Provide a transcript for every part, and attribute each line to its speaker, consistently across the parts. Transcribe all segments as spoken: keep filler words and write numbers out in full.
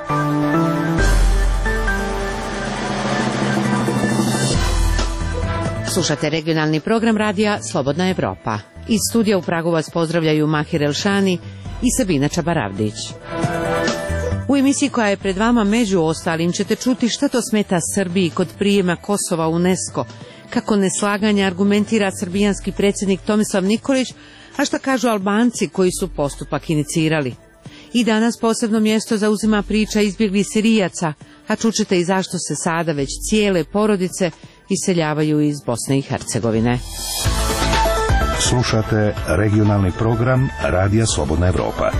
Speaker 1: Slušate regionalni program radija Slobodna Evropa. Iz studija u Pragu vas pozdravljaju Mahir Elšani i Sabina Čabaravdić. U emisiji koja je pred vama među ostalim ćete čuti šta to smeta Srbiji kod prijema Kosova u UNESCO, kako neslaganje argumentira srbijanski predsjednik Tomislav Nikolić, a šta kažu Albanci koji su postupak inicirali. I danas posebno mjesto zauzima priča izbjeglih Sirijaca, a čućete i zašto se sada već cijele porodice iseljavaju iz Bosne i Hercegovine.
Speaker 2: Slušate regionalni program Radija Slobodna Evropa.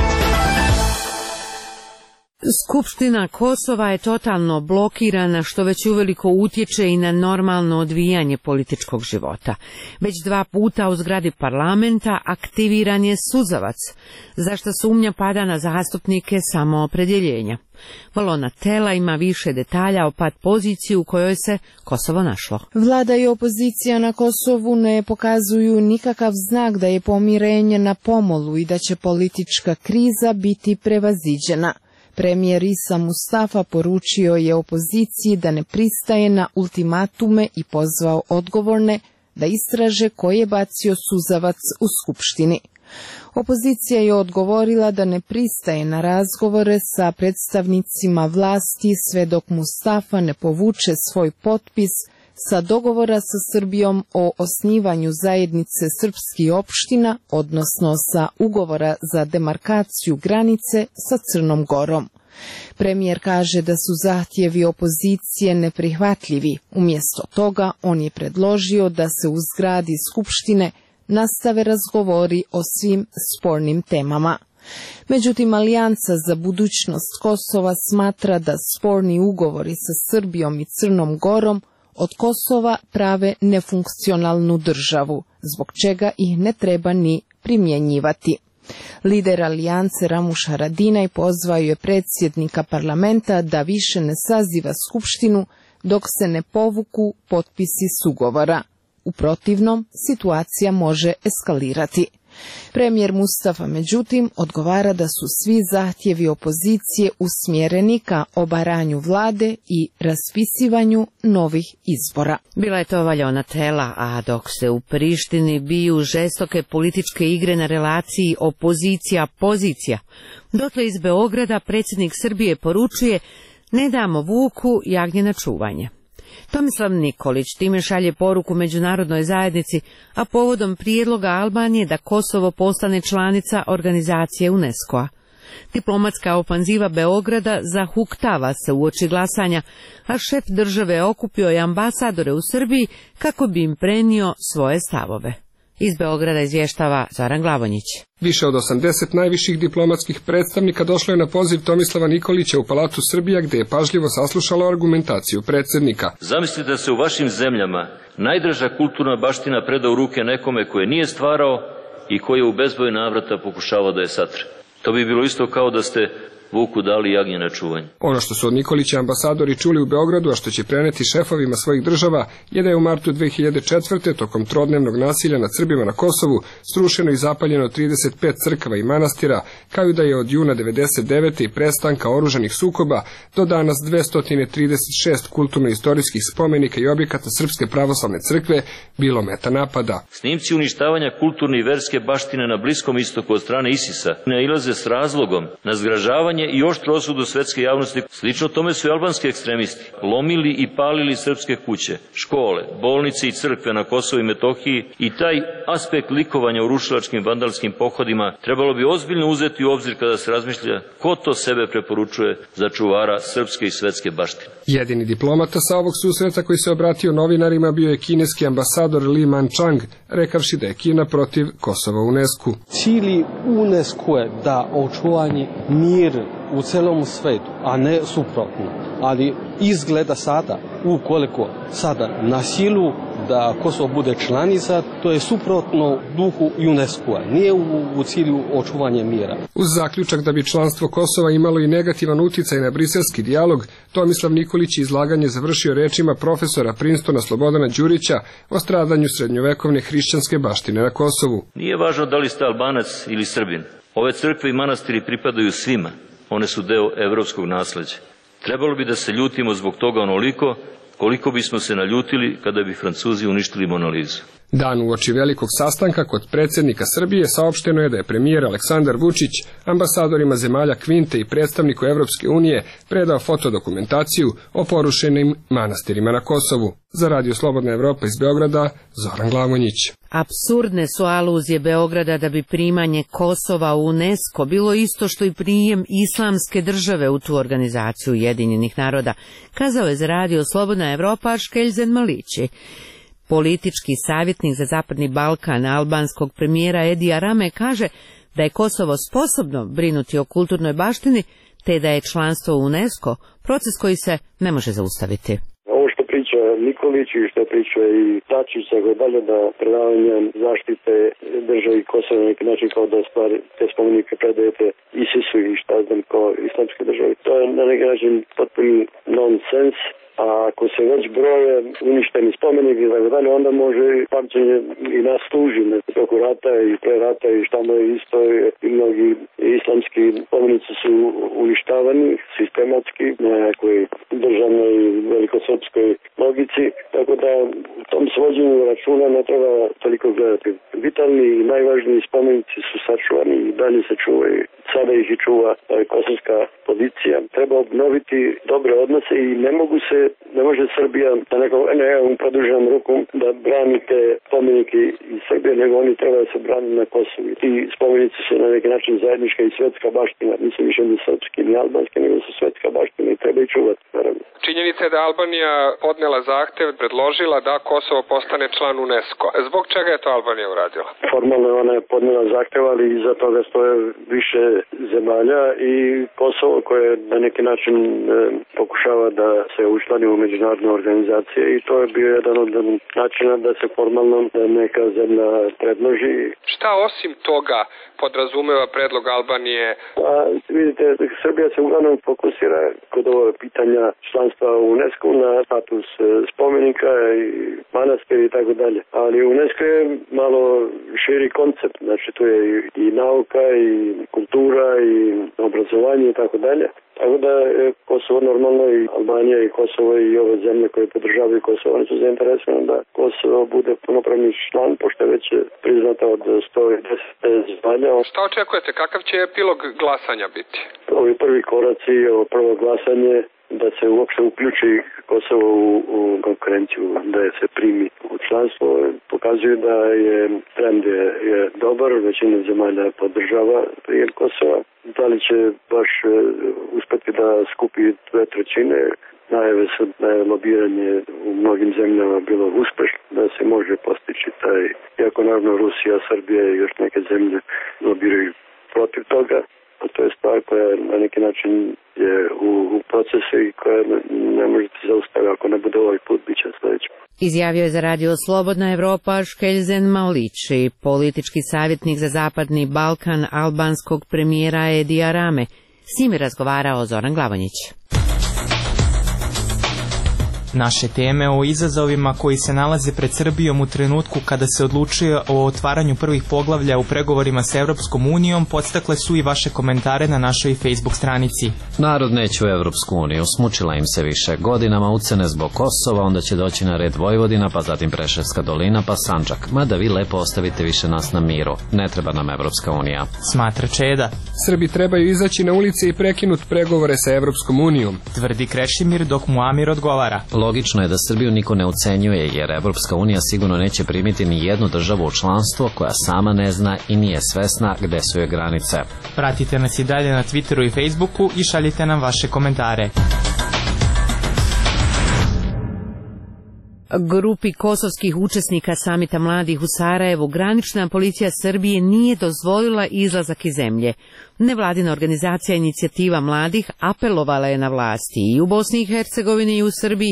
Speaker 1: Skupština Kosova je totalno blokirana, što već uveliko utječe i na normalno odvijanje političkog života. Već dva puta u zgradi parlamenta aktiviran je suzavac, za što sumnja pada na zastupnike samoopredjeljenja. Valona Tela ima više detalja o pad poziciji u kojoj se Kosovo našlo.
Speaker 3: Vlada i opozicija na Kosovu ne pokazuju nikakav znak da je pomirenje na pomolu i da će politička kriza biti prevaziđena. Premijer Isa Mustafa poručio je opoziciji da ne pristaje na ultimatume i pozvao odgovorne da istraže ko je bacio suzavac u Skupštini. Opozicija je odgovorila da ne pristaje na razgovore sa predstavnicima vlasti sve dok Mustafa ne povuče svoj potpis sa dogovora sa Srbijom o osnivanju zajednice srpskih opština, odnosno sa ugovora za demarkaciju granice sa Crnom Gorom. Premijer kaže da su zahtjevi opozicije neprihvatljivi. Umjesto toga on je predložio da se u zgradi Skupštine nastave razgovori o svim spornim temama. Međutim, Alijansa za budućnost Kosova smatra da sporni ugovori sa Srbijom i Crnom Gorom od Kosova prave nefunkcionalnu državu, zbog čega ih ne treba ni primjenjivati. Lider Alijance Ramuš Haradinaj pozvao je predsjednika parlamenta da više ne saziva skupštinu dok se ne povuku potpisi s ugovora. U protivnom, situacija može eskalirati. Premijer Mustafa, međutim, odgovara da su svi zahtjevi opozicije usmjereni ka obaranju vlade i raspisivanju novih izbora.
Speaker 1: Bila je to Valona Tela, a dok se u Prištini biju žestoke političke igre na relaciji opozicija-pozicija, dotle iz Beograda predsjednik Srbije poručuje: ne damo vuku jagnje na čuvanje. Tomislav Nikolić time šalje poruku međunarodnoj zajednici, a povodom prijedloga Albanije da Kosovo postane članica organizacije UNESCO-a. Diplomatska ofanziva Beograda zahuktava se uoči glasanja, a šef države okupio je ambasadore u Srbiji kako bi im prenio svoje stavove. Iz Beograda izvještava Zoran Glavonjić.
Speaker 4: Više od osamdeset najviših diplomatskih predstavnika došlo je na poziv Tomislava Nikolića u Palatu Srbija, gde je pažljivo saslušalo argumentaciju predsjednika.
Speaker 5: Zamislite da se u vašim zemljama najdraža kulturna baština preda u ruke nekome koje nije stvarao i koji je u bezbroj navrata pokušavao da je satre. To bi bilo isto kao da ste vuku dali jagnje na čuvanje.
Speaker 4: Ono što su od Nikolića ambasadori čuli u Beogradu, a što će preneti šefovima svojih država, je da je u martu dve hiljade četvrte. tokom trodnevnog nasilja nad Srbima na Kosovu srušeno i zapaljeno trideset pet crkava i manastira, kao i da je od juna devedeset devete. i prestanka oružanih sukoba do danas dvesta trideset šest kulturno-istorijskih spomenika i objekata Srpske pravoslavne crkve bilo meta napada.
Speaker 5: Snimci uništavanja kulturne i verske baštine na Bliskom istoku od strane Isisa nailaze s razlogom na zgražavanje i oštru osudu svetske javnosti. Slično tome su i albanski ekstremisti lomili i palili srpske kuće, škole, bolnice i crkve na Kosovu i Metohiji, i taj aspekt likovanja u rušilačkim vandalskim pohodima trebalo bi ozbiljno uzeti u obzir kada se razmišlja ko to sebe preporučuje za čuvara srpske i svetske baštine.
Speaker 4: Jedini diplomata sa ovog susreta koji se obratio novinarima bio je kineski ambasador Li Manchang, rekavši da je Kina protiv Kosova u UNESCO.
Speaker 6: Cilj UNESCO je da očuvanje mir u celom svetu, a ne suprotno. Ali izgleda sada, ukoliko sada na silu da Kosovo bude članica, to je suprotno duhu UNESCO-a, nije u, u cilju očuvanja mira.
Speaker 4: Uz zaključak da bi članstvo Kosova imalo i negativan uticaj na briselski dijalog, Tomislav Nikolić izlaganje završio rečima profesora Princetona Slobodana Đurića o stradanju srednjovekovne hrišćanske baštine na Kosovu.
Speaker 5: Nije važno da li ste Albanac ili Srbin. Ove crkve i manastiri pripadaju svima. one su deo evropskog nasleđa. Trebalo bi da se ljutimo zbog toga onoliko koliko bismo se naljutili kada bi Francuzi uništili Monalizu.
Speaker 4: Dan uoči velikog sastanka kod predsjednika Srbije saopšteno je da je premijer Aleksandar Vučić ambasadorima zemalja Kvinte i predstavniku Evropske unije predao fotodokumentaciju o porušenim manastirima na Kosovu. Za Radio Slobodna Evropa iz Beograda, Zoran Glavonjić.
Speaker 1: Apsurdne su aluzije Beograda da bi primanje Kosova u UNESCO bilo isto što i prijem islamske države u tu organizaciju Ujedinjenih naroda, kazao je za Radio Slobodna Evropa Škeljzen Malići. Politički savjetnik za Zapadni Balkan albanskog premijera Edija Rame kaže da je Kosovo sposobno brinuti o kulturnoj baštini, te da je članstvo u UNESCO proces koji se ne može zaustaviti.
Speaker 7: Ovo što priča Nikolić i što priča i Tačić, tako dalje, da predavanje zaštite državi Kosova na neki način kao da stvari te spomenike predajete ISIS-u i šta znam kao islamske države. To je na neki način potpuni nonsens. A ako se već broje uništeni spomenik i tako dalje, onda može pamćenje i nas tuži oko rata i pre rata i šta mu je isto i mnogi islamski spomenici su uništavani sistematski na nekoj državnoj velikosrpskoj logici, tako da u tom svođenju računa ne treba toliko gledati. Vitalni i najvažniji spomenici su sačuvani i dalje se čuvaju. Sada ih i čuva kosovska policija. Treba obnoviti dobre odnose i ne mogu se, ne može Srbija da neko, ne, produženom rukom da branite spomenike iz Srbije, nego oni treba da se brani na Kosovu. Ti spomenici su na neki način zajednička i svetska baština, nisu više ni srpski ni albanski, nego su svetska baština i treba ih čuvati, naravno.
Speaker 4: Činjenica je da Albanija podnela zahtev, predložila da Kosovo postane član UNESCO. Zbog čega je to Albanija uradila?
Speaker 7: Formalno ona je podnela zahtev, ali iza toga stoje više zemalja i Kosovo koje na neki način e, pokušava da se učlani u međunarodne organizacije i to je bio jedan od načina da se formalno neka zemlja predloži.
Speaker 4: Šta osim toga podrazumeva predlog Albanije?
Speaker 7: A, vidite, Srbija se uglavnom fokusira kod ovo pitanja članstva u UNESCO na status spomenika i manastira i tako dalje. Ali UNESCO je malo širi koncept, znači tu je i, i nauka i kultura i obrazovanje i tako dalje. Tako da je Kosovo normalno i Albanija i Kosovo i ove zemlje koje podržavaju Kosovo, oni su zainteresovani da Kosovo bude punopravni član, pošto je već priznata od sto deset zemalja.
Speaker 4: Šta očekujete? Kakav će epilog glasanja biti?
Speaker 7: Ovi prvi koraci, ovo prvo glasanje, da se uopšte uključi Kosovo u, u konkurenciju, da je se primi u članstvo, pokazuju da je trend je, je dobar, većina zemalja podržava prijem Kosova. Da li će baš uspeti da skupi dve trećine, najave su da je lobiranje u mnogim zemljama bilo uspešno, da se može postići taj, iako naravno Rusija, Srbija i još neke zemlje lobiraju protiv toga. A to je stvar koja na neki način je u, u procesu i koja ne možete zaustaviti ako ne bude ovaj put, bit će sljedeći.
Speaker 1: Izjavio je za Radio Slobodna Evropa Škeljzen Malići, politički savjetnik za Zapadni Balkan albanskog premijera Edija Rame. S njim je razgovarao Zoran Glavonjić.
Speaker 8: Naše teme o izazovima koji se nalaze pred Srbijom u trenutku kada se odlučuje o otvaranju prvih poglavlja u pregovorima s Evropskom unijom podstakle su i vaše komentare na našoj Facebook stranici.
Speaker 9: Narod neće u Evropsku uniju, smučila im se više godinama ucene zbog Kosova, onda će doći na red Vojvodina, pa zatim Preševska dolina, pa Sandžak. Mada vi lepo ostavite više nas na miru, ne treba nam Evropska unija.
Speaker 8: Smatra Čeda.
Speaker 4: Srbi trebaju izaći na ulice i prekinuti pregovore sa Evropskom unijom,
Speaker 8: tvrdi Krešimir, dok mu Amir odgovara.
Speaker 9: Logično je da Srbiju niko ne ucenjuje, jer Evropska unija sigurno neće primiti ni jednu državu u članstvo koja sama ne zna i nije svesna gde su joj granice.
Speaker 8: Pratite nas i dalje na Twitteru i Facebooku i šaljite nam vaše komentare.
Speaker 1: Grupi kosovskih učesnika samita mladih u Sarajevu granična policija Srbije nije dozvolila izlazak iz zemlje. Nevladina organizacija Inicijativa mladih apelovala je na vlasti i u Bosni i Hercegovini i u Srbiji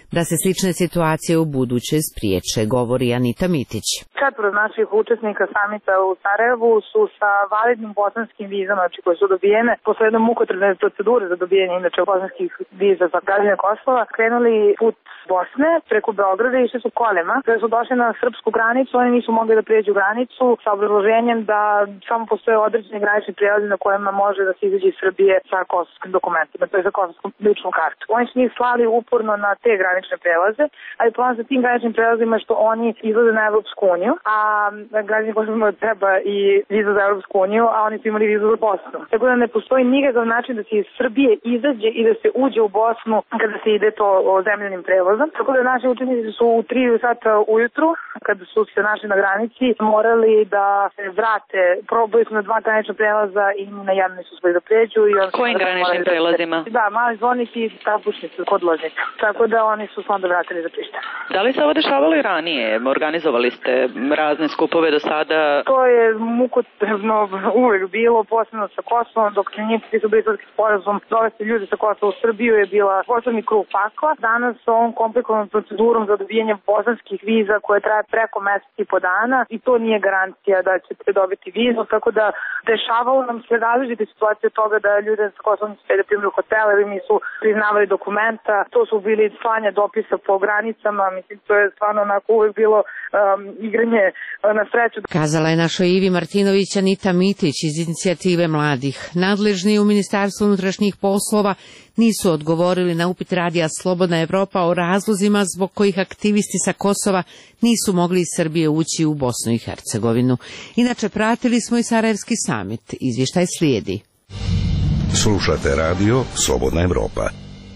Speaker 1: da se slične situacije u buduće spriječe, govori Anita Mitić.
Speaker 10: Četvoro naših učesnika samita u Sarajevu su sa validnim bosanskim vizama, znači koje su dobijene posle jedne mukotrpne procedure za dobijanje inače bosanskih viza za građane Kosova, krenuli put Bosne preko Beograda i išli su kolima. Kada su došli na srpsku granicu, oni nisu mogli da prijeđu granicu sa obrazloženjem da samo postoje određeni granični prijelazi na kojima može da se izađe iz Srbije sa kosovskim dokumentima, to je za kosovskom ličnu kartu. Oni su njih slali uporno na te granične prelaze, ali plan sa tim graničnim prelazima je što oni izlaze na Evropsku uniju, a građani Kosova treba i viza za Evropsku uniju, a oni su imali vizu za Bosnu. Tako da ne postoji nikakav način da se iz Srbije izađe i da se uđe u Bosnu kada se ide to o zemljanim prelazom. Tako da naši učenici su u tri sata ujutru, kada su se našli na granici, morali da se vrate. Probali su na dva granična prelaza i na jedan nisu uspeli da pređu.
Speaker 11: Kojim graničnim prelazima?
Speaker 10: Da, mali zvornik i trapušnicu kod Loznica. Tako da oni su se onda vratili za Prištinu.
Speaker 11: Da li se ovo dešavalo i ranije? Organizovali ste razne skupove do sada?
Speaker 10: To je mukotrpno uvek bilo, posebno sa Kosovom, dok se njih su Briselski sporazum dovesti ljudi sa Kosova u Srbiju je bila posebni krug pakla. Danas s ovom komplikovanom procedurom za dobijanje bosanskih viza koje traje preko mesec i po dana i to nije garancija da ćete dobiti vizu, tako da dešavalo nam se različite situacije od toga da ljude sa Kosovom nisu da primaju hotele ili nisu priznavali dokumenta, to su bili slanje dopisa po granicama, mislim to je stvarno onako uvek bilo um, igranje na sreću.
Speaker 1: Kazala je našoj Ivi Martinović Anita Mitić iz inicijative mladih. Nadležni u Ministarstvu unutrašnjih poslova nisu odgovorili na upit radija Slobodna Evropa o razlozima zbog kojih aktivisti sa Kosova nisu mogli iz Srbije ući u Bosnu i Hercegovinu. Inače, pratili smo i Sarajevski samit. Izvještaj slijedi.
Speaker 2: Slušate radio Slobodna Evropa.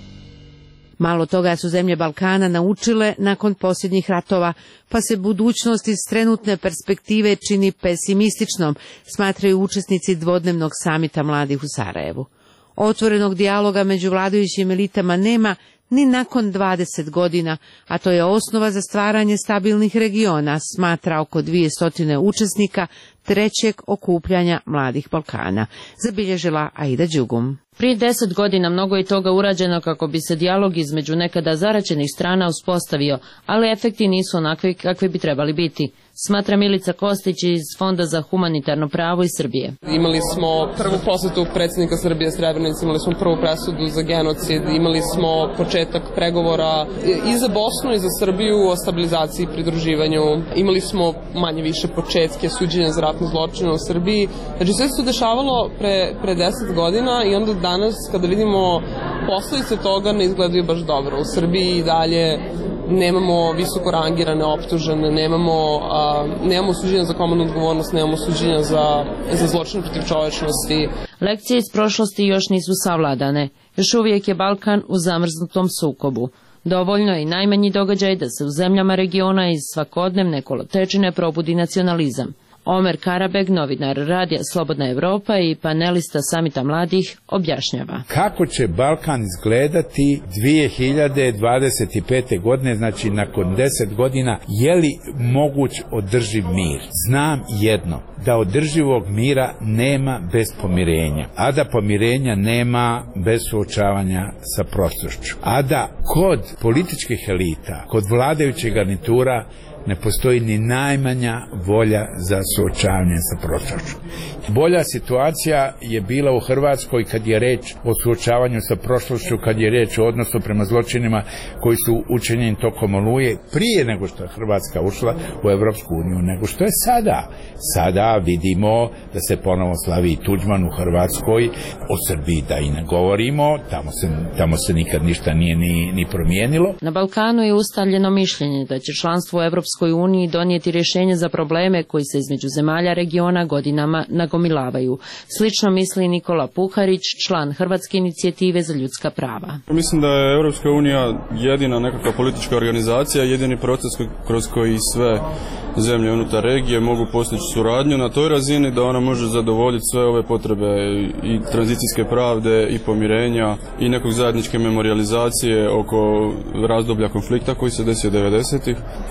Speaker 1: Malo toga su zemlje Balkana naučile nakon posljednjih ratova, pa se budućnost iz trenutne perspektive čini pesimističnom, smatraju učesnici dvodnevnog samita mladih u Sarajevu. Otvorenog dijaloga među vladajućim elitama nema ni nakon dvadeset godina, a to je osnova za stvaranje stabilnih regiona, smatra oko dvjesto učesnika trećeg okupljanja mladih Balkana, zabilježila Aida Đugum.
Speaker 12: Prije deset godina mnogo je toga urađeno kako bi se dijalog između nekada zaraćenih strana uspostavio, ali efekti nisu onakvi kakvi bi trebali biti, smatra Milica Kostić iz Fonda za humanitarno pravo iz Srbije.
Speaker 13: Imali smo prvu posjetu predsjednika Srbije Srebrenici, imali smo prvu presudu za genocid, imali smo početak pregovora i za Bosnu i za Srbiju o stabilizaciji i pridruživanju. Imali smo manje više početke suđenja za ratne zločine u Srbiji. Znači sve se dešavalo pre, pre deset godina i onda danas kada vidimo posljedice toga ne izgledaju baš dobro. U Srbiji i dalje nemamo visoko rangirane optužene, nemamo, a, nemamo suđenja za komandnu odgovornost, nemamo suđenja za, za zločine protiv čovečnosti.
Speaker 12: Lekcije iz prošlosti još nisu savladane. Još uvijek je Balkan u zamrznutom sukobu. Dovoljno je i najmanji događaj da se u zemljama regiona iz svakodnevne kolotečine probudi nacionalizam. Omer Karabeg, novinar radija Slobodna Evropa i panelista samita mladih, objašnjava.
Speaker 14: Kako će Balkan izgledati dvije hiljade dvadeset pete. godine, znači nakon deset godina, je li moguć održiv mir? Znam jedno, da održivog mira nema bez pomirenja, a da pomirenja nema bez suočavanja sa prošlošću, a da kod političkih elita, kod vladajućeg garnitura ne postoji ni najmanja volja za suočavanje sa prošlošću. Bolja situacija je bila u Hrvatskoj kad je reč o suočavanju sa prošlošću, kad je reč o odnosu prema zločinima koji su učinjeni tokom Oluje, prije nego što je Hrvatska ušla u Evropsku uniju, nego što je sada. Sada vidimo da se ponovo slavi Tuđman u Hrvatskoj, o Srbiji da i ne govorimo, tamo se, tamo se nikad ništa nije ni, ni promijenilo.
Speaker 12: Na Balkanu je ustaljeno mišljenje da će članstvo u Evropskoj uniji donijeti rješenje za probleme koji se između zemalja regiona godinama nagomilavaju. Slično misli Nikola Puharić, član Hrvatske inicijative za ljudska prava.
Speaker 15: Mislim da je Evropska unija jedina nekakva politička organizacija, jedini proces kroz koji sve zemlje unutar regije mogu postići suradnju na toj razini da ona može zadovoljiti sve ove potrebe i tranzicijske pravde i pomirenja i nekog zajedničke memorijalizacije oko razdoblja konflikta koji se desio devedesetih. Tako da mislim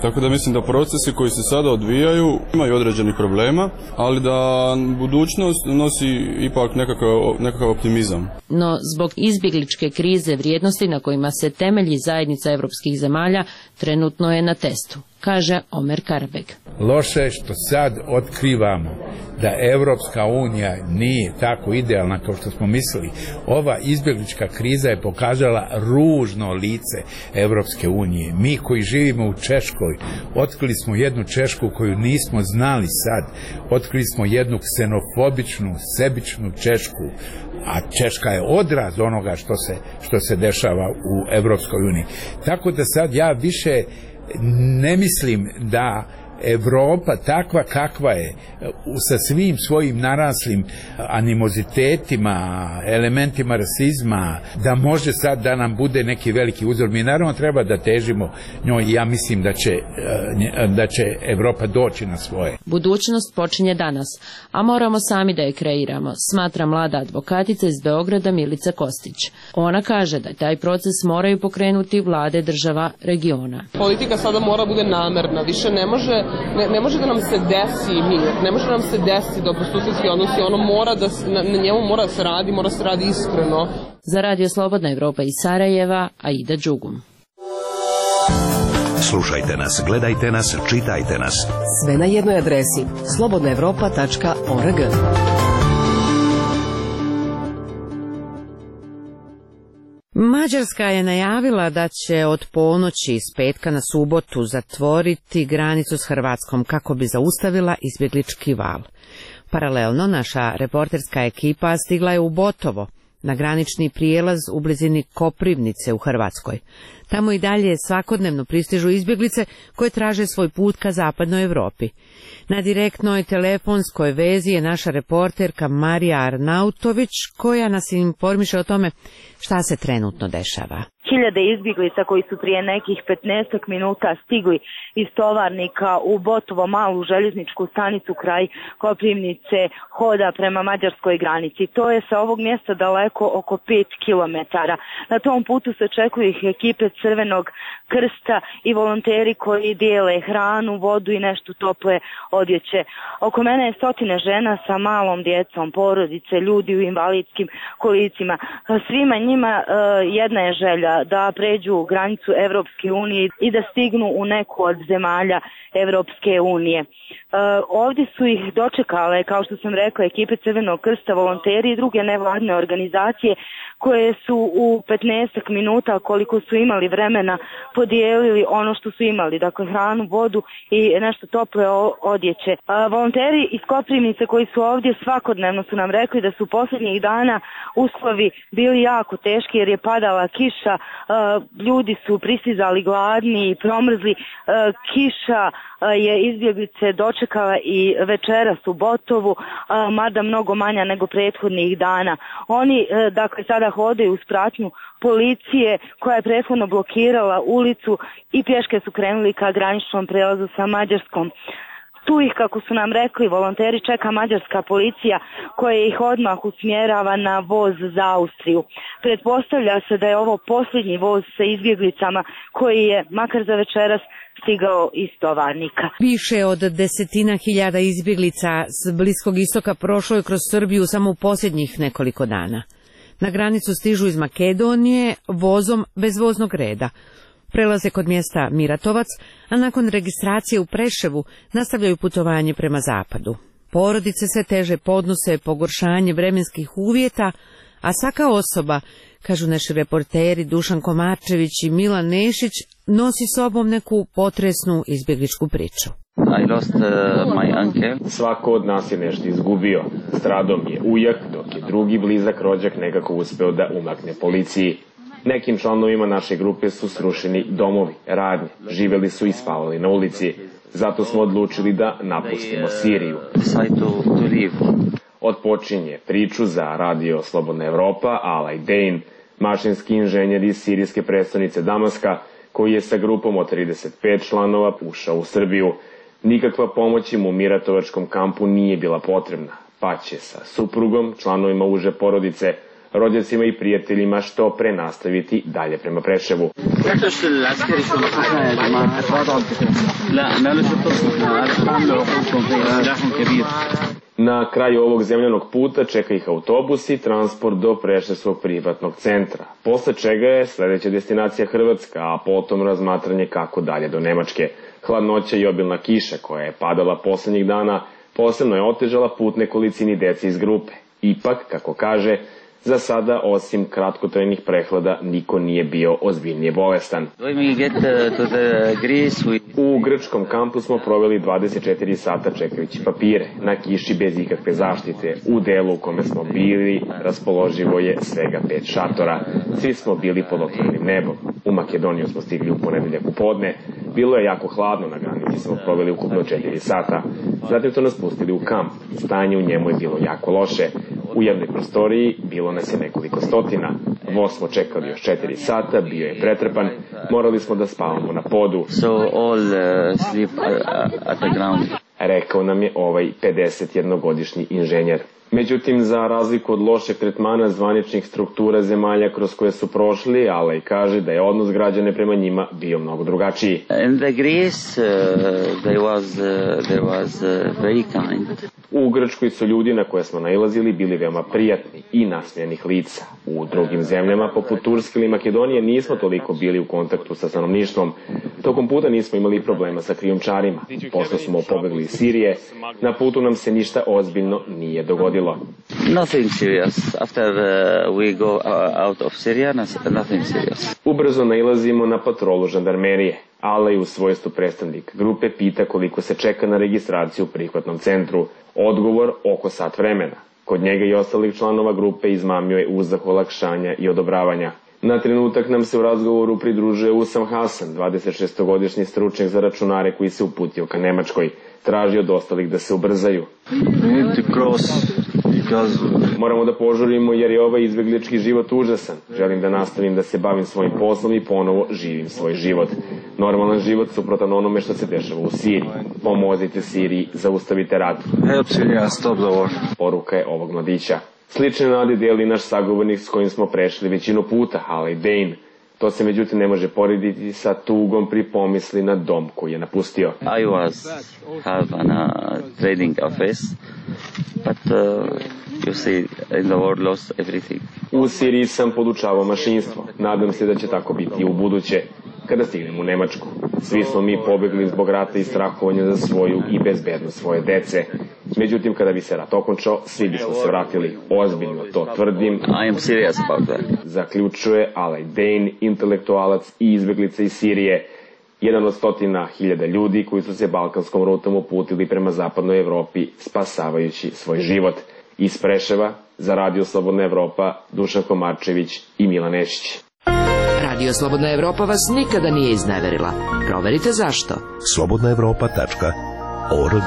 Speaker 15: mislim da procesi koji se sada odvijaju imaju određenih problema, ali da budućnost nosi ipak nekakav, nekakav optimizam.
Speaker 12: No, zbog izbjegličke krize vrijednosti na kojima se temelji zajednica evropskih zemalja trenutno je na testu, kaže Omer Karabeg.
Speaker 14: Loše je što sad otkrivamo da Evropska unija nije tako idealna kao što smo mislili. Ova izbjeglička kriza je pokazala ružno lice Evropske unije. Mi koji živimo u Češkoj, otkrili smo jednu Češku koju nismo znali sad. Otkrili smo jednu ksenofobičnu, sebičnu Češku, a Češka je odraz onoga što se, što se dešava u Evropskoj uniji. Tako da sad ja više ne mislim da Evropa takva kakva je, sa svim svojim naraslim animozitetima, elementima rasizma, da može sad da nam bude neki veliki uzor. Mi naravno treba da težimo njoj i ja mislim da će, da će Evropa doći na svoje.
Speaker 12: Budućnost počinje danas, a moramo sami da je kreiramo, smatra mlada advokatica iz Beograda Milica Kostić. Ona kaže da taj proces moraju pokrenuti vlade država regiona.
Speaker 13: Politika sada mora bude namerna, više ne može Ne, ne može da nam se desi mir, ne može da nam se desi dobrosusedski odnosi, ono mora da, na, na njemu mora da se radi, mora da se radi iskreno.
Speaker 12: Za Radio Slobodna Evropa iz Sarajeva, Aida Đugum.
Speaker 2: Slušajte nas, gledajte nas, čitajte nas.
Speaker 16: Sve na jednoj adresi, slobodna evropa tačka org.
Speaker 1: Mađarska je najavila da će od ponoći iz petka na subotu zatvoriti granicu s Hrvatskom kako bi zaustavila izbjeglički val. Paralelno, naša reporterska ekipa stigla je u Botovo, na granični prijelaz u blizini Koprivnice u Hrvatskoj. Tamo i dalje svakodnevno pristižu izbjeglice koje traže svoj put ka zapadnoj Europi. Na direktnoj telefonskoj vezi je naša reporterka Marija Arnautović, koja nas informiše o tome šta se trenutno dešava.
Speaker 17: Hiljade izbjeglica koji su prije nekih petnaestak minuta stigli iz Tovarnika u Botovo, malu željezničku stanicu kraj Koprivnice, hoda prema mađarskoj granici. To je sa ovog mjesta daleko oko pet kilometara. Na tom putu se očekuju ih ekipe Crvenog krsta i volonteri koji dijele hranu, vodu i nešto tople odjeće. Oko mene je stotine žena sa malom djecom, porodice, ljudi u invalidskim kolicima. Svima njima uh, jedna je želja da pređu granicu Evropske unije i da stignu u neku od zemalja Evropske unije. E, ovdje su ih dočekale, kao što sam rekla, ekipe Crvenog krsta, volonteri i druge nevladine organizacije koje su u petnaestak minuta, koliko su imali vremena, podijelili ono što su imali, dakle hranu, vodu i nešto tople odjeće. E, volonteri iz Koprivnice koji su ovdje svakodnevno su nam rekli da su posljednjih dana uslovi bili jako teški jer je padala kiša, ljudi su pristizali gladni i promrzli. Kiša je izbjeglice dočekala i večeras u Botovu, mada mnogo manja nego prethodnih dana. Oni dakle sada hodaju uz pratnju policije koja je prethodno blokirala ulicu i pješke su krenuli ka graničnom prelazu sa Mađarskom. Tu ih, kako su nam rekli volonteri, čeka mađarska policija koja ih odmah usmjerava na voz za Austriju. Pretpostavlja se da je ovo posljednji voz sa izbjeglicama koji je, makar za večeras, stigao iz Tovarnika.
Speaker 1: Više od desetina hiljada izbjeglica s Bliskog istoka prošlo je kroz Srbiju samo u posljednjih nekoliko dana. Na granicu stižu iz Makedonije vozom bez voznog reda. Prelaze kod mjesta Miratovac, a nakon registracije u Preševu nastavljaju putovanje prema zapadu. Porodice sve teže podnose pogoršanje vremenskih uvjeta, a svaka osoba, kažu naši reporteri Dušan Komarčević i Milan Nešić, nosi sobom neku potresnu izbjegličku priču.
Speaker 18: I lost uh, my uncle.
Speaker 19: Svako od nas je nešto izgubio. Stradom je ujak, dok je drugi blizak rođak nekako uspeo da umakne policiji. Nekim članovima naše grupe su srušeni domovi, radnje, živeli su i spavali na ulici. Zato smo odlučili da napustimo Siriju. Odpočinje priču za Radio Slobodna Evropa Alaj Dein, mašinski inženjer iz sirijske prestonice Damaska, koji je sa grupom od trideset pet članova ušao u Srbiju. Nikakva pomoć im u Miratovačkom kampu nije bila potrebna, pa će sa suprugom, članovima uže porodice, rođacima i prijateljima što pre nastaviti dalje prema Preševu. Na kraju ovog zemljanog puta čeka ih autobus i transport do Preševskog prihvatnog centra, posle čega je sledeća destinacija Hrvatska, a potom razmatranje kako dalje do Nemačke. Hladnoća i obilna kiša koja je padala poslednjih dana posebno je otežala put nekolicini dece iz grupe. Ipak, kako kaže, za sada, osim kratkotrajnih prehlada, niko nije bio ozbiljnije bolestan. U grčkom kampu smo proveli dvadeset četiri sata čekajući papire, na kiši bez ikakve zaštite. U delu u kome smo bili, raspoloživo je svega pet šatora. Svi smo bili pod otvorenim nebom. U Makedoniju smo stigli u ponedeljak u podne. Bilo je jako hladno, na granici smo proveli ukupno četiri sata. Zatim su nas pustili u kamp. Stanje u njemu je bilo jako loše. U jednoj prostoriji bilo nas je nekoliko stotina. Voz smo čekali još četiri sata, bio je pretrpan, morali smo da spavamo na podu.
Speaker 18: So all uh, sleep at the ground.
Speaker 19: Rekao nam je ovaj pedesetjednogodišnji inženjer. Međutim, za razliku od lošeg tretmana zvaničnih struktura zemalja kroz koje su prošli, Alej kaže da je odnos građane prema njima bio mnogo drugačiji.
Speaker 18: In the Greece, uh, there was, uh, there was uh, very kind.
Speaker 19: U Grčkoj su ljudi na koje smo nailazili bili veoma prijatni i nasmijanih lica. U drugim zemljama, poput Turske ili Makedonije, nismo toliko bili u kontaktu sa stanovništvom. Tokom puta nismo imali problema sa krijumčarima. Posle smo pobegli iz Sirije, na putu nam se ništa ozbiljno nije dogodilo.
Speaker 18: Nothing serious. After uh, we go out of Syria, nothing serious.
Speaker 19: Ubrzo nailazimo na patrolu žandarmerije. Alej u svojstvu predstavnik grupe pita koliko se čeka na registraciju u prihvatnom centru. Odgovor oko sat vremena. Kod njega i ostalih članova grupe izmamio je uzdah olakšanja i odobravanja. Na trenutak nam se u razgovoru pridružuje Usam Hasan, dvadesetšestogodišnji stručnjak za računare koji se uputio ka Nemačkoj. Traži od ostalih da se ubrzaju. Moramo da požurimo jer je ovaj izbeglički život užasan. Želim da nastavim da se bavim svojim poslom i ponovo živim svoj život. Normalan život suprotan onome što se dešava u Siriji. Pomozite Siriji, zaustavite rat.
Speaker 18: Help Syria, stop the war.
Speaker 19: Poruka je ovog mladića. Slične nade deli naš sagovornik s kojim smo prešli većinu puta, Alej Dane. To se međutim ne može porediti sa tugom pri pomisli na dom koji je napustio.
Speaker 18: I was have an uh, trading office, but uh, you see in the world lost everything.
Speaker 19: U Siriji sam podučavao mašinstvo. Nadam se da će tako biti i u buduće, kada stignem u Nemačku. Svi smo mi pobegli zbog rata i strahovanja za svoju i bezbednost svoje dece. Međutim, kada bi se rat okončao, svi bismo se vratili. Ozbiljno to tvrdim.
Speaker 18: I am serious about that.
Speaker 19: Zaključuje Alej Dane, intelektualac i izbeglica iz Sirije. Jedan od stotina hiljada ljudi koji su se balkanskom rutom uputili prema zapadnoj Evropi, spasavajući svoj život. Iz Preševa, za Radio Slobodna Evropa, Dušan Komarčević i Milan Nešić.
Speaker 16: Radio Slobodna Evropa vas nikada nije izneverila. Proverite zašto.
Speaker 2: slobodna evropa tačka org.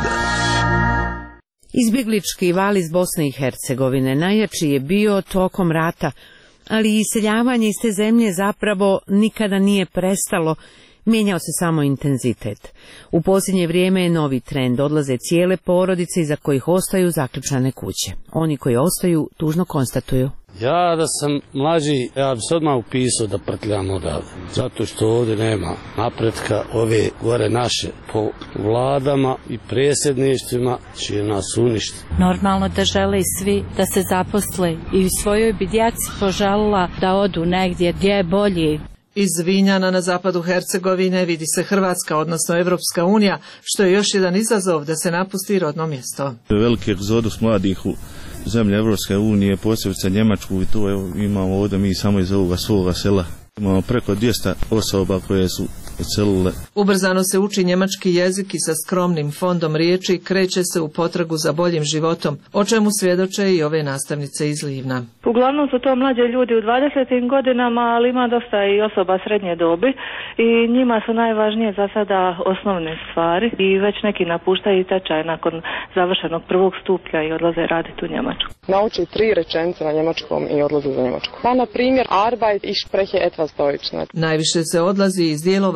Speaker 1: Izbjeglički val iz Bosne i Hercegovine najjači je bio tokom rata, ali iseljavanje iz te zemlje zapravo nikada nije prestalo, mijenjao se samo intenzitet. U posljednje vrijeme je novi trend, odlaze cijele porodice iza kojih ostaju zaključane kuće. Oni koji ostaju tužno konstatuju.
Speaker 20: Ja da sam mlađi, ja bi se odmah upisao da prtljam odavde, zato što ovdje nema napretka, ove gore naše po vladama i predsjedništvima će nas uništiti.
Speaker 21: Normalno da žele i svi da se zaposle i u svojoj bi djeci poželila da odu negdje gdje je bolji.
Speaker 22: Iz Vinjana na zapadu Hercegovine vidi se Hrvatska, odnosno Evropska unija, što je još jedan izazov da se napusti rodno mjesto.
Speaker 23: Veliki egzodus mladih u zemlje Evropske unije, posebice Njemačku, i to evo, imamo ovdje mi samo iz ovoga svoga sela. Imamo preko dvjesto osoba koje su odselile.
Speaker 22: Ubrzano se uči njemački jezik i sa skromnim fondom riječi kreće se u potragu za boljim životom, o čemu svjedoče i ove nastavnice iz Livna.
Speaker 24: Uglavnom su to mlađi ljudi u dvadesetim godinama, ali ima dosta i osoba srednje dobi i njima su najvažnije za sada osnovne stvari i već neki napuštaju tečaj nakon završenog prvog stupnja i odlaze raditi u Njemačku.
Speaker 25: Nauči tri rečenice na njemačkom i odlaze za Njemačku. Pa na primjer, Arbeit, ich spreche etwas Deutsch.
Speaker 22: Najviše se odlazi iz dijelova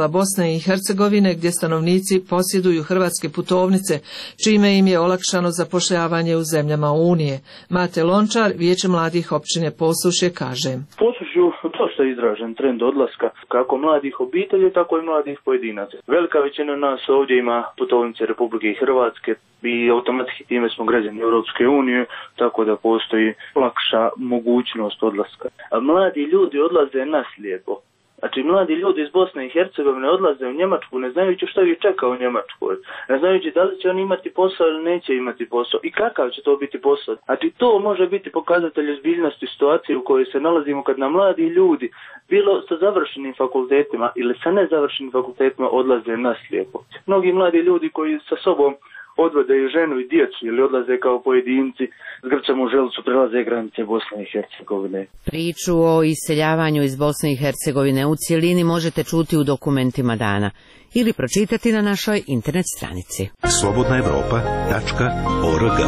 Speaker 22: dijela Bosne i Hercegovine gdje stanovnici posjeduju hrvatske putovnice, čime im je olakšano zapošljavanje u zemljama Unije. Mate Lončar, Vijeće mladih općine Posušje, kaže:
Speaker 3: Posušju dosta izražen trend odlaska kako mladih obitelji, tako i mladih pojedinaca. Velika većina nas ovdje ima putovnice Republike Hrvatske i automatski time smo građani Europske unije, tako da postoji lakša mogućnost odlaska. A mladi ljudi odlaze naslijepo. Znači, mladi ljudi iz Bosne i Hercegovine odlaze u Njemačku ne znajući što ih čeka u Njemačkoj. Ne znajući da li će oni imati posao ili neće imati posao i kakav će to biti posao. Znači, to može biti pokazatelj ozbiljnosti situacije u kojoj se nalazimo kad nam mladi ljudi, bilo sa završenim fakultetima ili sa nezavršenim fakultetima, odlaze naslijepo. Mnogi mladi ljudi koji sa sobom odvode i ženu i djecu ili odlaze kao pojedinci, zgrčamo u želucu, prelaze granice Bosne i Hercegovine.
Speaker 1: Priču o iseljavanju iz Bosne i Hercegovine u cijelini možete čuti u dokumentima dana ili pročitati na našoj internet stranici.
Speaker 2: slobodna evropa tačka org.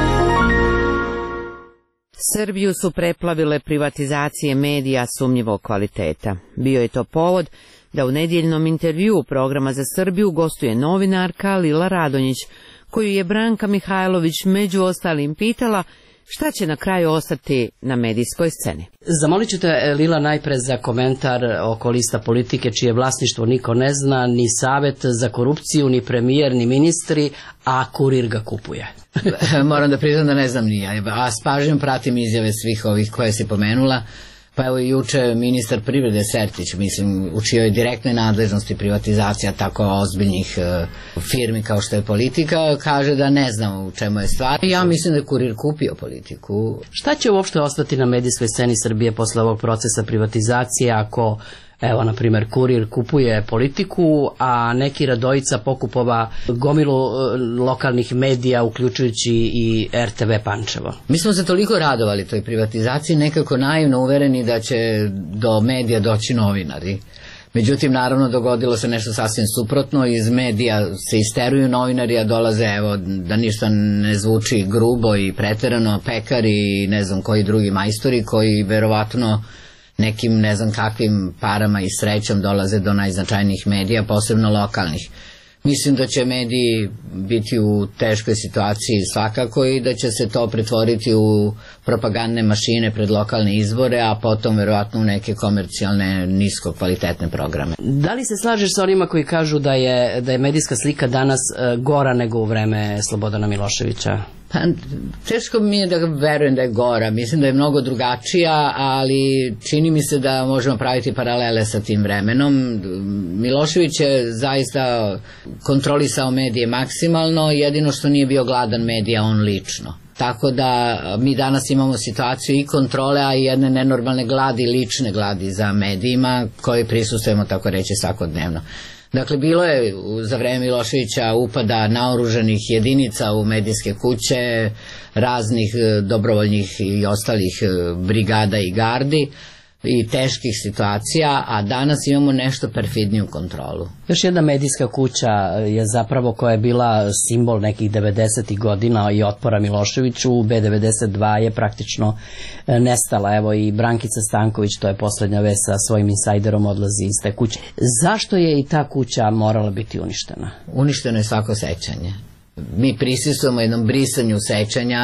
Speaker 1: Srbiju su preplavile privatizacije medija sumnjivog kvaliteta. Bio je to povod da u nedjeljnom intervjuu Programa za Srbiju gostuje novinarka Lila Radonjić, koju je Branka Mihajlović među ostalim pitala šta će na kraju ostati na medijskoj sceni.
Speaker 4: Zamolit ću te, Lila, najpre za komentar oko lista politike čije vlasništvo niko ne zna, ni savjet za korupciju, ni premijer, ni ministri, a Kurir ga kupuje.
Speaker 5: Moram da priznam da ne znam ni ja, a s pažnjom pratim izjave svih ovih koje si pomenula. Pa evo i juče ministar privrede Sertić, mislim, u čijoj direktnoj nadležnosti privatizacija tako ozbiljnih e, firmi kao što je Politika, kaže da ne znam u čemu je stvar. Ja mislim da je Kurir kupio Politiku.
Speaker 4: Šta će uopšte ostati na medijskoj sceni Srbije posle ovog procesa privatizacije ako, evo, na primjer, Kurir kupuje Politiku, a neki Radojica pokupova gomilu lokalnih medija, uključujući i R T V Pančevo?
Speaker 5: Mi smo se toliko radovali toj privatizaciji, nekako naivno uvereni da će do medija doći novinari. Međutim, naravno, dogodilo se nešto sasvim suprotno. Iz medija se isteruju novinari, a dolaze, evo, da ništa ne zvuči grubo i preterano, pekari i ne znam koji drugi majstori koji verovatno nekim ne znam kakvim parama i srećom dolaze do najznačajnijih medija, posebno lokalnih. Mislim da će mediji biti u teškoj situaciji svakako i da će se to pretvoriti u propagandne mašine pred lokalne izbore, a potom verovatno u neke komercijalne nisko kvalitetne programe.
Speaker 4: Da li se slažeš sa onima koji kažu da je, da je medijska slika danas gora nego u vreme Slobodana Miloševića?
Speaker 5: Pa, teško mi je da verujem da je gora, mislim da je mnogo drugačija, ali čini mi se da možemo praviti paralele sa tim vremenom. Milošević je zaista kontrolisao medije maksimalno, jedino što nije bio gladan medija on lično. Tako da mi danas imamo situaciju i kontrole, a i jedne nenormalne gladi, lične gladi za medijima koje prisustujemo, tako reći, svakodnevno. Dakle, bilo je za vreme Miloševića upada naoružanih jedinica u medijske kuće, raznih dobrovoljnih i ostalih brigada i gardi i teških situacija, a danas imamo nešto perfidniju kontrolu.
Speaker 4: Još jedna medijska kuća je zapravo koja je bila simbol nekih devedesetih godina i otpora Miloševiću, B devedeset dva je praktično nestala. Evo i Brankica Stanković, to je posljednja vest, sa svojim insajderom odlazi iz te kuće. Zašto je i ta kuća morala biti uništena?
Speaker 5: Uništeno je svako sećanje. Mi prisustvujemo jednom brisanju sećanja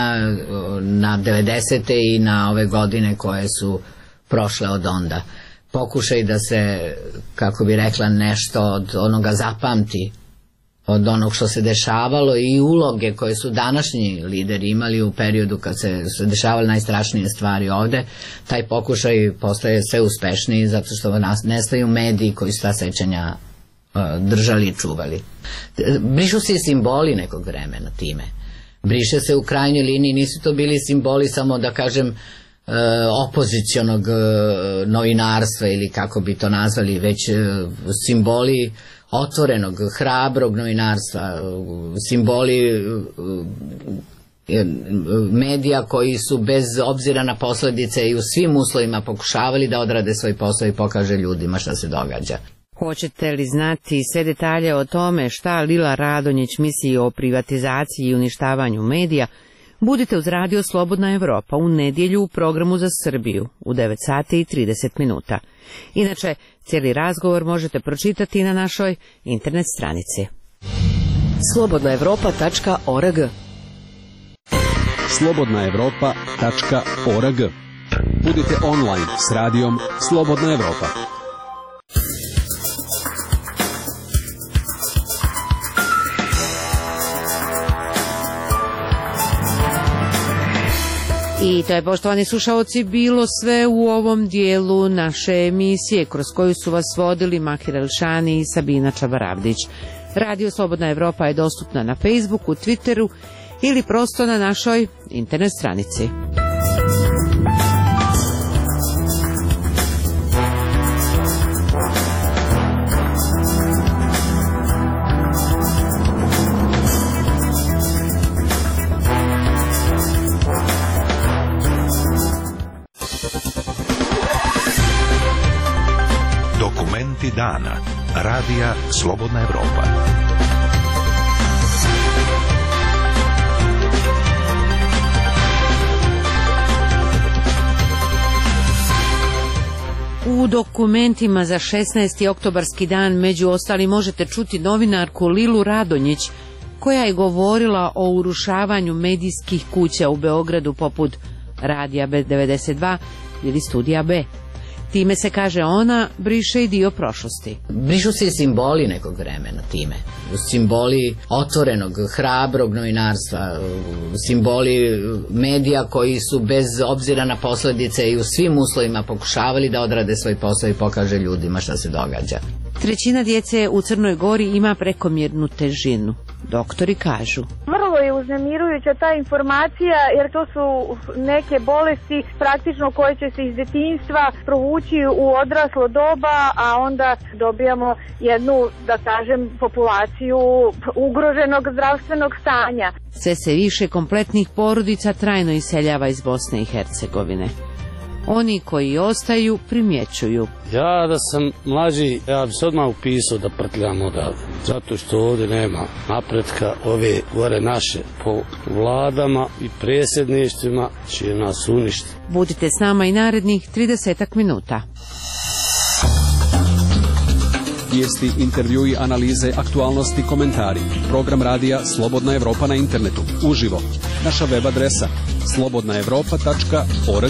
Speaker 5: na devedesete i na ove godine koje su prošle od onda. Pokušaj da se, kako bi rekla, nešto od onoga zapamti, od onog što se dešavalo i uloge koje su današnji lideri imali u periodu kad se, se dešavale najstrašnije stvari ovde, taj pokušaj postaje sve uspešniji zato što nestaju mediji koji su ta sećanja uh, držali i čuvali. Brišu se i simboli nekog vremena time. Briše se u krajnjoj liniji, nisu to bili simboli samo, da kažem, opozicionog novinarstva ili kako bi to nazvali, već simboli otvorenog, hrabrog novinarstva, simboli medija koji su bez obzira na posljedice i u svim uslovima pokušavali da odrade svoj posao i pokaže ljudima šta se događa.
Speaker 1: Hoćete li znati sve detalje o tome šta Lila Radonjić misli o privatizaciji i uništavanju medija? Budite uz Radio Slobodna Evropa u nedjelju u programu za Srbiju u devet sati i trideset minuta. Inače, cijeli razgovor možete pročitati na našoj internet stranici.
Speaker 6: slobodna evropa tačka org
Speaker 7: slobodna evropa tačka org. Budite online s radijom Slobodna Evropa.
Speaker 1: I to je, poštovani slušaoci, bilo sve u ovom dijelu naše emisije kroz koju su vas vodili Mahir Elšani i Sabina Čabaravdić. Radio Slobodna Evropa je dostupna na Facebooku, Twitteru ili prosto na našoj internet stranici.
Speaker 2: Dokumenti dana. Radija Slobodna Evropa.
Speaker 1: U dokumentima za šesnaesti oktobarski dan među ostali možete čuti novinarku Lilu Radonjić, koja je govorila o urušavanju medijskih kuća u Beogradu poput Radija B devedeset dva ili Studija B. Time se, kaže ona, briše i dio prošlosti.
Speaker 5: Brišu se i simboli nekog vremena time. Simboli otvorenog, hrabrog novinarstva, simboli medija koji su bez obzira na posljedice i u svim uslovima pokušavali da odrade svoj posao i pokaže ljudima šta se događa.
Speaker 1: Trećina djece u Crnoj Gori ima prekomjernu težinu. Doktori kažu:
Speaker 8: vrlo je uznemirujuća ta informacija, jer to su neke bolesti praktično koje će se iz detinjstva provući u odraslo doba, a onda dobijamo jednu, da kažem, populaciju ugroženog zdravstvenog stanja.
Speaker 1: Sve se više kompletnih porodica trajno iseljava iz Bosne i Hercegovine. Oni koji ostaju primjećuju:
Speaker 20: ja da sam mlađi, ja bi se odmah upisao da prtljam odavde. Zato što ovdje nema napretka, ove gore naše po vladama i predsjedništvima će nas uništiti.
Speaker 1: Budite s nama i narednih tridesetak minuta.
Speaker 7: Vijesti, intervjui, analize, aktualnosti, komentari. Program radija Slobodna Evropa na internetu. Uživo. Naša web adresa slobodna evropa tačka org.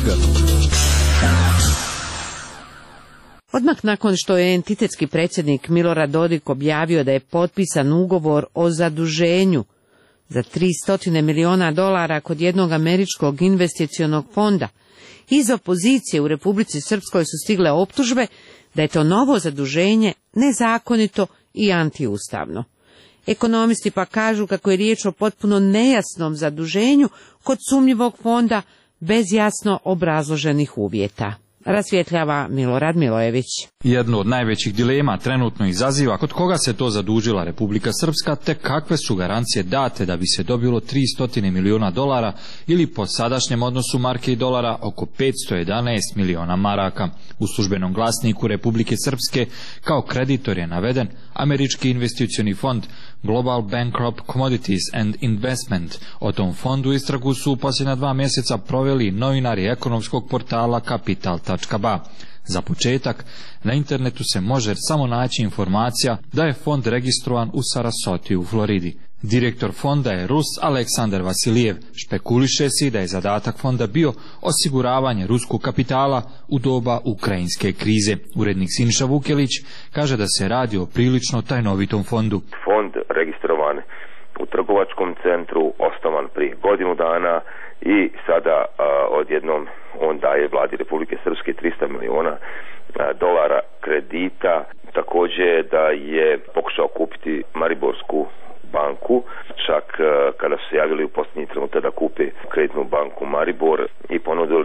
Speaker 1: Odmah nakon što je entitetski predsjednik Milorad Dodik objavio da je potpisan ugovor o zaduženju za tristo miliona dolara kod jednog američkog investicionog fonda, iz opozicije u Republici Srpskoj su stigle optužbe da je to novo zaduženje nezakonito i antiustavno. Ekonomisti pa kažu kako je riječ o potpuno nejasnom zaduženju kod sumnjivog fonda bez jasno obrazloženih uvjeta. Rasvjetljava Milorad Milojević.
Speaker 9: Jednu od najvećih dilema trenutno izaziva kod koga se to zadužila Republika Srpska, te kakve su garancije date da bi se dobilo tristo miliona dolara ili po sadašnjem odnosu marke i dolara oko petsto jedanaest miliona maraka. U službenom glasniku Republike Srpske kao kreditor je naveden američki investicioni fond Global Bancrop Commodities and Investment. O tom fondu istragu su u posljednja dva mjeseca proveli novinari ekonomskog portala kapital tačka ba. Za početak, na internetu se može samo naći informacija da je fond registrovan u Sarasoti u Floridi. Direktor fonda je Rus Aleksandar Vasilijev. Špekuliše si da je zadatak fonda bio osiguravanje ruskog kapitala u doba ukrajinske krize. Urednik Siniša Vukelić kaže da se radi o prilično tajnovitom fondu.
Speaker 11: Fond registrovan u trgovačkom centru, osnovan prije godinu dana i sada a, odjednom on daje vladi Republike Srpske tristo miliona a, dolara kredita. Također da je pokušao kupiti Mariborsku banku, čak a, kada su se javili u posljednji trenutak da kupe kreditnu banku Maribor i ponudili iznos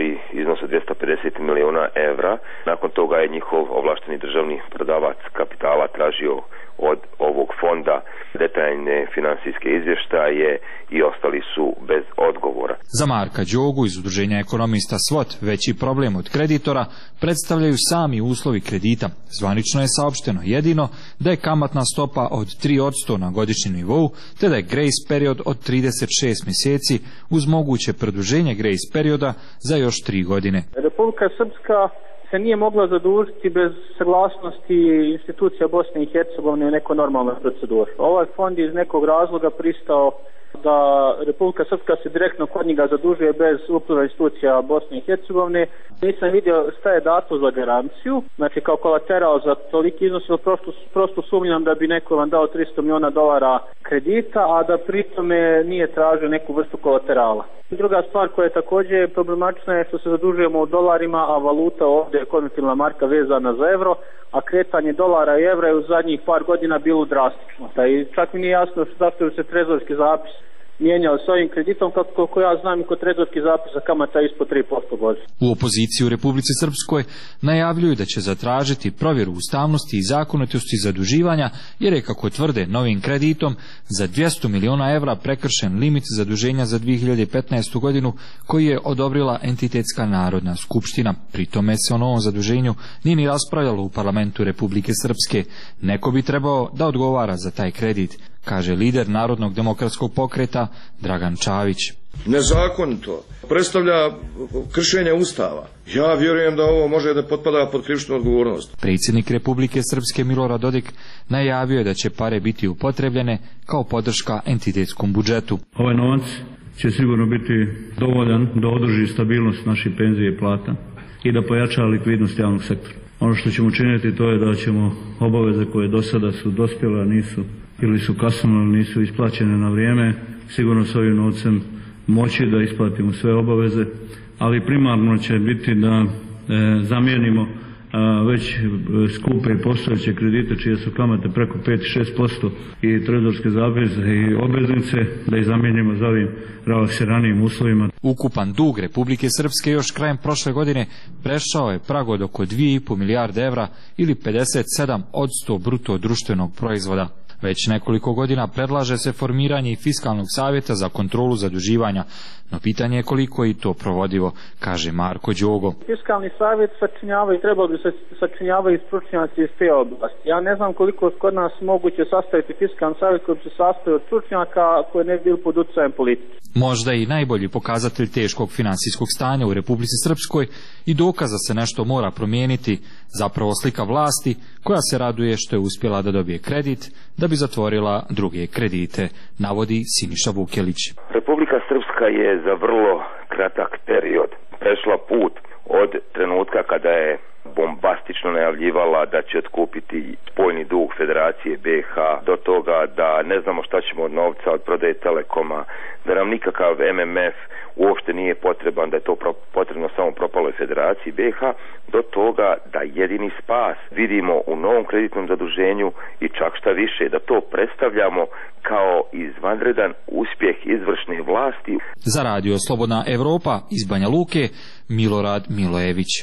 Speaker 11: iznos od dvjesto pedeset milijuna evra. Nakon toga je njihov ovlašteni državni prodavac kapitala tražio od ovog fonda detaljne finansijske izvještaje i ostali su bez odgovora.
Speaker 9: Za Marka Đogu iz Udruženja ekonomista SWOT veći problem od kreditora predstavljaju sami uslovi kredita. Zvanično je saopšteno jedino da je kamatna stopa od tri posto na godišnjem nivou, te da je grace period od trideset šest mjeseci uz moguće produženje grace perioda za još tri godine.
Speaker 10: Republika Srpska se nije mogla zadužiti bez saglasnosti institucija Bosne i Hercegovine u nekoj normalnoj proceduri. Ovaj fond je iz nekog razloga pristao da Republika Srpska se direktno kod njega zadužuje bez upliva institucija Bosne i Hercegovine. Nisam vidio šta je dato za garanciju, znači kao kolateral za toliki iznos, prosto, prosto sumnjam da bi neko vam dao tristo milijuna dolara kredita, a da pritome nije tražio neku vrstu kolaterala. Druga stvar koja je također problematična je što se zadužujemo u dolarima, a valuta ovdje je konvertibilna marka vezana za euro, a kretanje dolara i evra je u zadnjih par godina bilo drastično. I čak mi nije jasno zašto se trezorski zapis mijenjao s ovim kreditom, kako koliko ja znam i kod trezorski zapisa kamata ispod tri posto godišnje.
Speaker 9: U opoziciji u Republici Srpskoj najavljuju da će zatražiti provjeru ustavnosti i zakonitosti zaduživanja, jer je, kako tvrde, novim kreditom za dvjesto milijuna evra prekršen limit zaduženja za dvije hiljade petnaestu godinu koji je odobrila entitetska narodna skupština. Pri tome se o novom zaduženju nije ni raspravljalo u parlamentu Republike Srpske. Neko bi trebao da odgovara za taj kredit, kaže lider Narodnog demokratskog pokreta Dragan Čavić.
Speaker 12: Nezakonito, predstavlja kršenje Ustava. Ja vjerujem da ovo može da potpada pod krivičnu odgovornost.
Speaker 9: Predsjednik Republike Srpske Milorad Dodik najavio je da će pare biti upotrebljene kao podrška entitetskom budžetu.
Speaker 13: Ovaj novac će sigurno biti dovoljan da održi stabilnost naših penzije i plata i da pojača likvidnost javnog sektora. Ono što ćemo učiniti to je da ćemo obaveze koje do sada su dospjele, a nisu ili su kasnile, ili nisu isplaćene na vrijeme, sigurno s ovim novcem moći da isplatimo sve obaveze, ali primarno će biti da e, zamijenimo a, već skupe i postojeće kredite čije su kamate preko pet do šest posto i trezorske zapise i obveznice, da ih zamijenimo za ovim relaksiranijim uslovima.
Speaker 9: Ukupan dug Republike Srpske još krajem prošle godine prešao je prag od oko dvije i po milijarde evra ili pedeset sedam posto bruto društvenog proizvoda. Već nekoliko godina predlaže se formiranje i fiskalnog savjeta za kontrolu zaduživanja, no pitanje je koliko je i to provodivo, kaže Marko Đogo.
Speaker 10: Fiskalni savjet sačinjava i trebalo bi se sačinjavaju stručnjaci iz te oblasti. Ja ne znam koliko je kod nas moguće sastaviti fiskalni savjet koji bi se sastoji od stručnjaka koji ne bi bili pod utjecajem politike.
Speaker 9: Možda i najbolji pokazatelj teškog finansijskog stanja u Republici Srpskoj i dokaz da se nešto mora promijeniti, zapravo slika vlasti koja se raduje što je uspjela da dobije kredit da bi zatvorila druge kredite, navodi Siniša Vukelić.
Speaker 11: Republika Srpska je za vrlo kratak period prešla put od trenutka kada je bombastično najavljivala da će otkupiti spoljni dug Federacije B iH, do toga da ne znamo šta ćemo od novca od prodaje Telekoma, da nam nikakav M M F uopšte nije potreban, da je to potrebno samo propaloj Federaciji B iH, do toga da jedini spas vidimo u novom kreditnom zaduženju i čak šta više, da to predstavljamo kao izvanredan uspjeh izvršne vlasti.
Speaker 9: Za radio Slobodna Evropa iz Banja Luke, Milorad Milojević.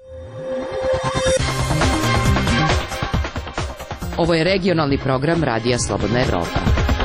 Speaker 16: Ovo je regionalni program Radija Slobodna Evropa.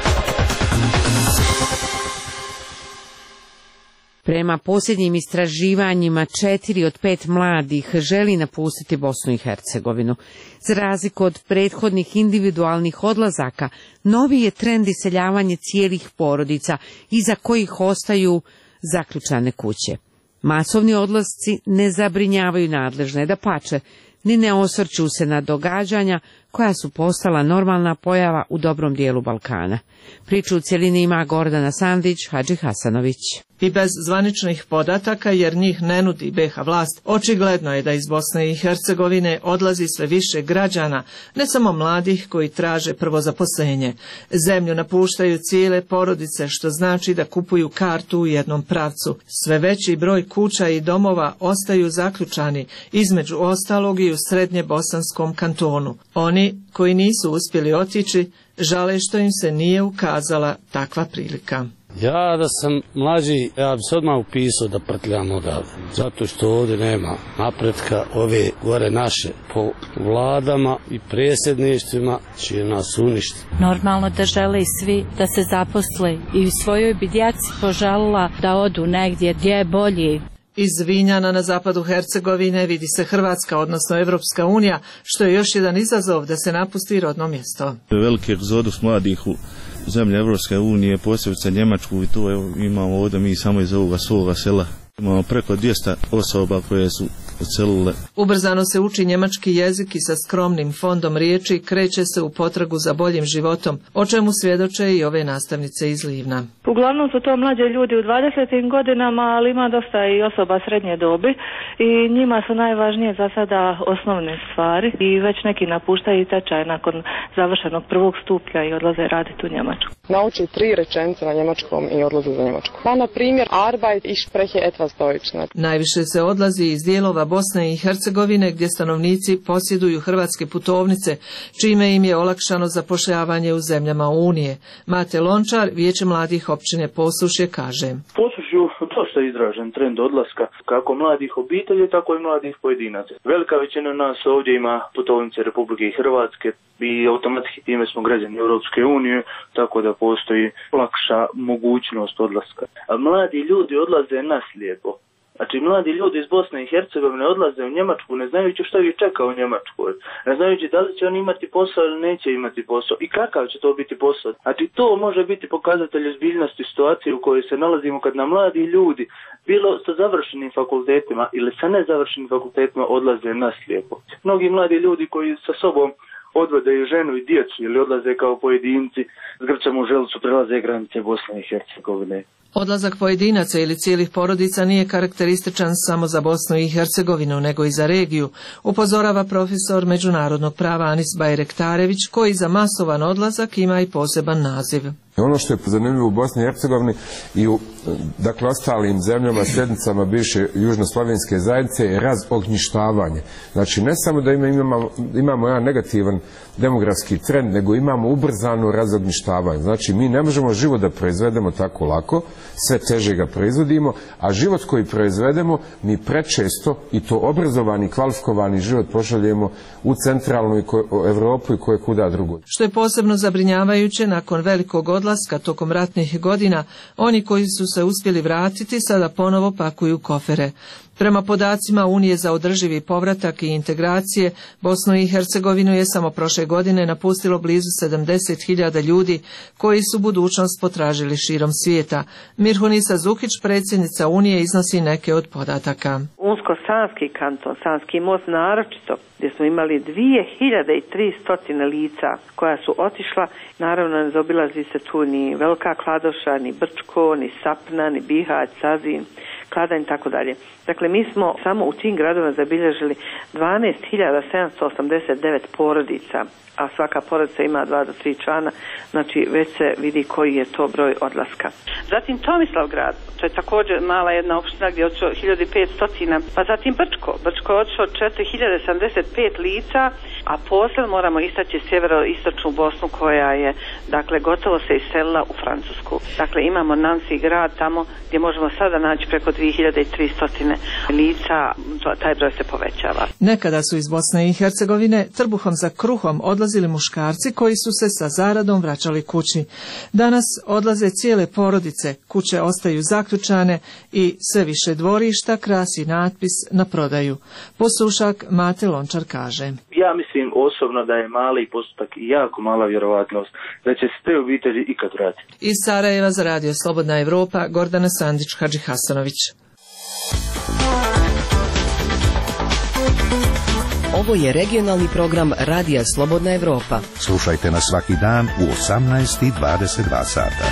Speaker 1: Prema posljednjim istraživanjima, četiri od pet mladih želi napustiti Bosnu i Hercegovinu. Za razliku od prethodnih individualnih odlazaka, novi je trend iseljavanje cijelih porodica, iza kojih ostaju zaključane kuće. Masovni odlasci ne zabrinjavaju nadležne, dapače, ni ne osvrću se na događanja koja su postala normalna pojava u dobrom dijelu Balkana. Priču u cjelini ima Gordana Sandić, Hadži Hasanović.
Speaker 22: I bez zvaničnih podataka, jer njih ne nudi B iH vlast, očigledno je da iz Bosne i Hercegovine odlazi sve više građana, ne samo mladih koji traže prvo zaposlenje. Zemlju napuštaju cijele porodice, što znači da kupuju kartu u jednom pravcu. Sve veći broj kuća i domova ostaju zaključani, između ostalog i u srednje bosanskom kantonu. Oni koji nisu uspjeli otići žale što im se nije ukazala takva prilika.
Speaker 20: Ja da sam mlađi, ja bi se odmah upisao da prtljam odavde. Zato što ovdje nema napretka, ove gore naše po vladama i predsjedništvima će nas uništiti.
Speaker 21: Normalno da žele svi da se zaposle i u svojoj bi djeci požalila da odu negdje gdje je bolje.
Speaker 22: Iz Vinjana na zapadu Hercegovine vidi se Hrvatska, odnosno Evropska unija, što je još jedan izazov da se napusti rodno mjesto.
Speaker 23: Veliki egzodus mladih u zemlje Evropske unije, posebice Njemačku, i to evo, imamo ovdje mi samo iz ovoga svoga sela. Imamo preko dvjesto osoba koje su odselile.
Speaker 22: Ubrzano se uči njemački jezik i sa skromnim fondom riječi kreće se u potragu za boljim životom, o čemu svjedoče i ove nastavnice iz Livna.
Speaker 24: Uglavnom su to mlađe ljudi u dvadesetim godinama, ali ima dosta i osoba srednje dobi i njima su najvažnije za sada osnovne stvari i već neki napuštaju tečaj nakon završenog prvog stupnja i odlaze raditi u Njemačku.
Speaker 25: Nauči tri rečenice na njemačkom i odlaze za Njemačku. Pa na primjer, Arbeit, ich spreche etwas Deutsch.
Speaker 22: Najviše se odlazi iz dijelova Bosne i Hercegovine gdje stanovnici posjeduju hrvatske putovnice, čime im je olakšano zapošljavanje u zemljama Unije. Mate Lončar, Vijeće mladih općine Posušje, kaže.
Speaker 3: Posušju dosta izražen trend odlaska kako mladih obitelji, tako i mladih pojedinaca. Velika većina nas ovdje ima putovnice Republike Hrvatske i automatski time smo građani Europske unije, tako da postoji lakša mogućnost odlaska. A mladi ljudi odlaze naslijepo. Znači, mladi ljudi iz Bosne i Hercegovine odlaze u Njemačku ne znajući što ih čeka u Njemačkoj. Ne znajući da li će oni imati posao ili neće imati posao i kakav će to biti posao. Znači, to može biti pokazatelj ozbiljnosti situacije u kojoj se nalazimo kad nam mladi ljudi, bilo sa završenim fakultetima ili sa nezavršenim fakultetima, odlaze naslijepo. Mnogi mladi ljudi koji sa sobom odvode i ženu i djecu ili odlaze kao pojedinci s grčom u želucu, prelaze granice Bosne i Hercegovine.
Speaker 22: Odlazak pojedinaca ili cijelih porodica nije karakterističan samo za Bosnu i Hercegovinu, nego i za regiju, upozorava profesor međunarodnog prava Anis Bajrektarević, koji za masovan odlazak ima i poseban naziv.
Speaker 14: Ono što je zanimljivo u Bosni i Hercegovini i u dakle, ostalim zemljama, sjednicama bivše južnoslovenske zajednice je razognjištavanje. Znači, ne samo da imamo, imamo jedan negativan demografski trend, nego imamo ubrzano razognjištavanje. Znači, mi ne možemo život da proizvedemo tako lako, sve teže ga proizvodimo, a život koji proizvedemo mi prečesto, i to obrazovani, kvalifikovani život pošaljemo u centralnu Evropu i koje kuda drugo.
Speaker 22: Što je posebno zabrinjavajuće, nakon velikog odlaska tokom ratnih godina, oni koji su se uspjeli vratiti sada ponovo pakuju kofere. Prema podacima Unije za održivi povratak i integracije, Bosnu i Hercegovinu je samo prošle godine napustilo blizu sedamdeset hiljada ljudi koji su budućnost potražili širom svijeta. Mirhunisa Zukić, predsjednica Unije, iznosi neke od podataka.
Speaker 15: Unsko-sanski kanton, Sanski most naročito, gdje smo imali dvije hiljade tristo lica koja su otišla, naravno ne zaobilazi se tu ni Velika Kladoša, ni Brčko, ni Sapna, ni Bihać, Sazin, Kladanj i tako dalje. Dakle, mi smo samo u tim gradovima zabilježili dvanaest hiljada sedamsto osamdeset devet porodica, a svaka porodica ima dva do tri člana, znači već se vidi koji je to broj odlaska. Zatim Tomislavgrad, to je također mala jedna opština gdje je otišlo hiljadu petsto, pa zatim Brčko, Brčko je otišlo četiri hiljade sedamdeset pet lica, a posebno moramo istaći sjeveroistočnu Bosnu koja je, dakle, gotovo se iselila u Francusku. Dakle, imamo Nancy grad tamo gdje možemo sada naći preko dvije hiljade tristo lica, taj broj se povećava.
Speaker 22: Nekada su iz Bosne i Hercegovine trbuhom za kruhom odlazili muškarci koji su se sa zaradom vraćali kući. Danas odlaze cijele porodice, kuće ostaju zaključane i sve više dvorišta krasi natpis na prodaju. Posušak Mate Lončar kaže.
Speaker 3: Ja mislim osobno da je mali postotak i jako mala vjerovatnost da će se te obitelji ikad vratiti.
Speaker 22: Iz Sarajeva za Radio Slobodna Evropa, Gordana Sandić, Hadži Hasanović.
Speaker 6: Ovo je regionalni program Radija Slobodna Evropa.
Speaker 2: Slušajte nas svaki dan u osamnaest i dvadeset dva sata.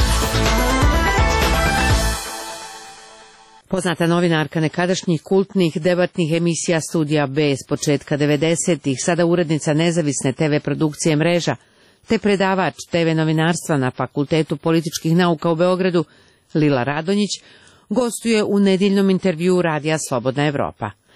Speaker 1: Poznata novinarka nekadašnjih kultnih debatnih emisija Studija B s početka devedesetih, sada urednica nezavisne te ve produkcije Mreža, te predavač te ve novinarstva na Fakultetu političkih nauka u Beogradu, Lila Radonjić, gostuje u nedjeljnom intervjuu Radija Slobodna Evropa.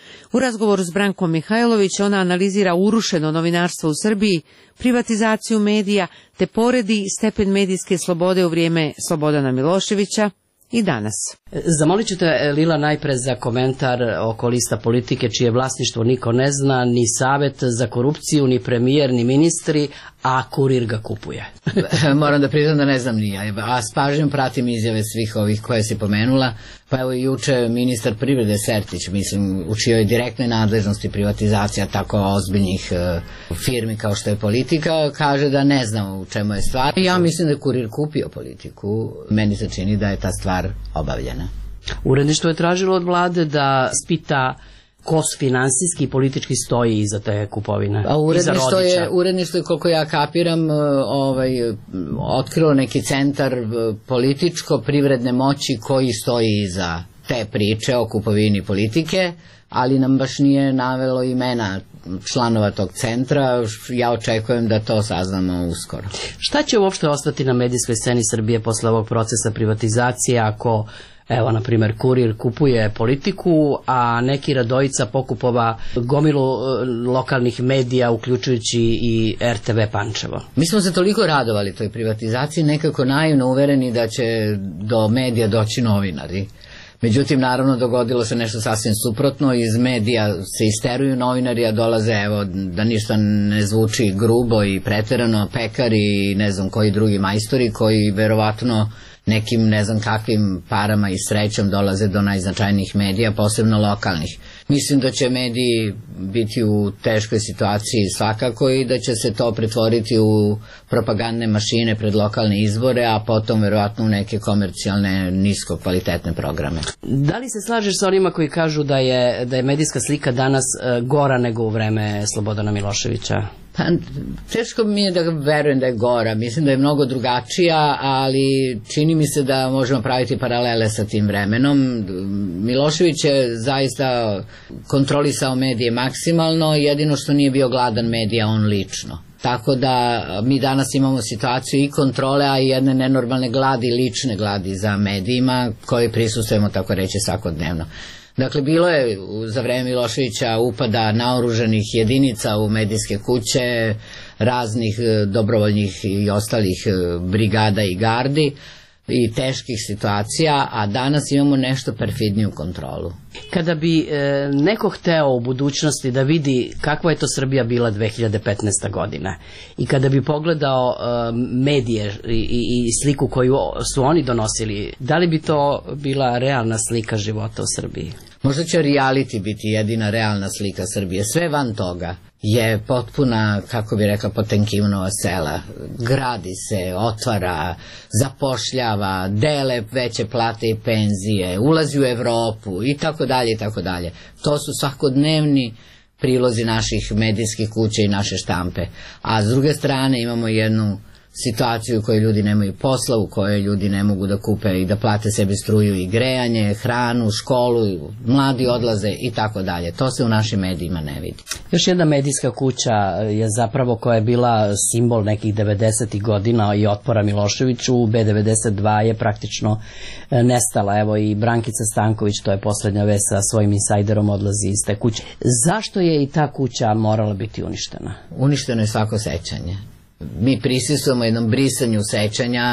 Speaker 1: U razgovoru s Brankom Mihajlović ona analizira urušeno novinarstvo u Srbiji, privatizaciju medija, te poredi stepen medijske slobode u vrijeme Slobodana Miloševića i danas.
Speaker 4: Zamolit ću te, Lila, najpre za komentar oko lista politike čije vlasništvo niko ne zna, ni savjet za korupciju, ni premijer, ni ministri, a Kurir ga kupuje.
Speaker 5: Moram da priznam da ne znam ni ja, a s pažnjom pratim izjave svih ovih koje si pomenula. Pa evo juče ministar privrede Sertić, mislim, u čijoj direktnoj nadležnosti privatizacija tako ozbiljnih uh, firmi kao što je Politika, kaže da ne znam u čemu je stvar. Ja mislim da je Kurir kupio Politiku, meni se čini da je ta stvar obavljena.
Speaker 4: Uredništvo je tražilo od vlade da spita ko finansijski i politički stoji iza te kupovine.
Speaker 5: A uredništvo je, uredništvo je, koliko ja kapiram, ovaj, otkrilo neki centar političko-privredne moći koji stoji iza te priče o kupovini Politike, ali nam baš nije navelo imena članova tog centra. Ja očekujem da to saznamo uskoro.
Speaker 4: Šta će uopšte ostati na medijskoj sceni Srbije posle ovog procesa privatizacije ako, evo, na primjer, Kurir kupuje Politiku, a neki Radojica pokupova gomilu lokalnih medija, uključujući i R T V Pančevo?
Speaker 5: Mi smo se toliko radovali toj privatizaciji, nekako naivno uvereni da će do medija doći novinari. Međutim, naravno, dogodilo se nešto sasvim suprotno. Iz medija se isteruju novinari, a dolaze, evo, da ništa ne zvuči grubo i preterano, pekari i ne znam koji drugi majstori koji verovatno nekim ne znam kakvim parama i srećom dolaze do najznačajnijih medija, posebno lokalnih. Mislim da će mediji biti u teškoj situaciji svakako i da će se to pretvoriti u propagandne mašine pred lokalne izbore, a potom verovatno u neke komercijalne nisko kvalitetne programe.
Speaker 4: Da li se slažeš sa onima koji kažu da je, da je medijska slika danas gora nego u vreme Slobodana Miloševića?
Speaker 5: Pa, teško mi je da verujem da je gora, mislim da je mnogo drugačija, ali čini mi se da možemo praviti paralele sa tim vremenom. Milošević je zaista kontrolisao medije maksimalno, jedino što nije bio gladan medija on lično. Tako da mi danas imamo situaciju i kontrole, a i jedne nenormalne gladi, lične gladi za medijima koje prisustujemo, tako reći, svakodnevno. Dakle, bilo je za vreme Miloševića upada naoružanih jedinica u medijske kuće, raznih dobrovoljnih i ostalih brigada i gardi i teških situacija, a danas imamo nešto perfidniju kontrolu.
Speaker 4: Kada bi e, neko hteo u budućnosti da vidi kakva je to Srbija bila dve hiljade petnaeste. godine i kada bi pogledao e, medije i, i, i sliku koju su oni donosili, da li bi to bila realna slika života u Srbiji?
Speaker 5: Možda će reality biti jedina realna slika Srbije. Sve van toga je potpuna, kako bi rekla, Potemkinova sela. Gradi se, otvara, zapošljava, dele veće plate i penzije, ulazi u Evropu i tako dalje i tako dalje. To su svakodnevni prilozi naših medijskih kuća i naše štampe. A s druge strane imamo jednu situaciju u kojoj ljudi nemaju posla, u kojoj ljudi ne mogu da kupe i da plate sebi struju i grejanje, hranu, školu, mladi odlaze i tako dalje. To se u našim medijima ne vidi.
Speaker 4: Još jedna medijska kuća je zapravo koja je bila simbol nekih devedesetih godina i otpora Miloševiću. B devedeset dva je praktično nestala. Evo i Brankica Stanković, to je poslednja vest, sa svojim insajderom odlazi iz te kuće. Zašto je i ta kuća morala biti uništena?
Speaker 5: Uništeno je svako sećanje. Mi prisustvujemo jednom brisanju sećanja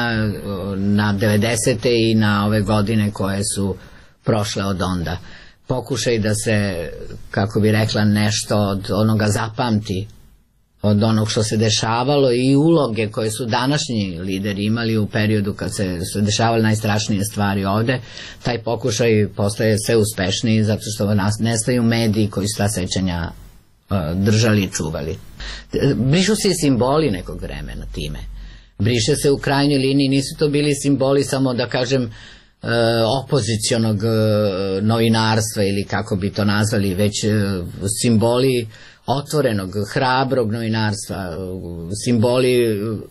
Speaker 5: na devedesete i na ove godine koje su prošle od onda. Pokušaj da se, kako bi rekla, nešto od onoga zapamti, od onog što se dešavalo i uloge koje su današnji lideri imali u periodu kad se su dešavale najstrašnije stvari ovde, taj pokušaj postaje sve uspešniji zato što nas nestaju mediji koji su ta sećanja držali i čuvali. Brišu se i simboli nekog vremena time. Briše se u krajnjoj liniji, nisu to bili simboli samo, da kažem, opozicionog novinarstva ili kako bi to nazvali, već simboli otvorenog, hrabrog novinarstva, simboli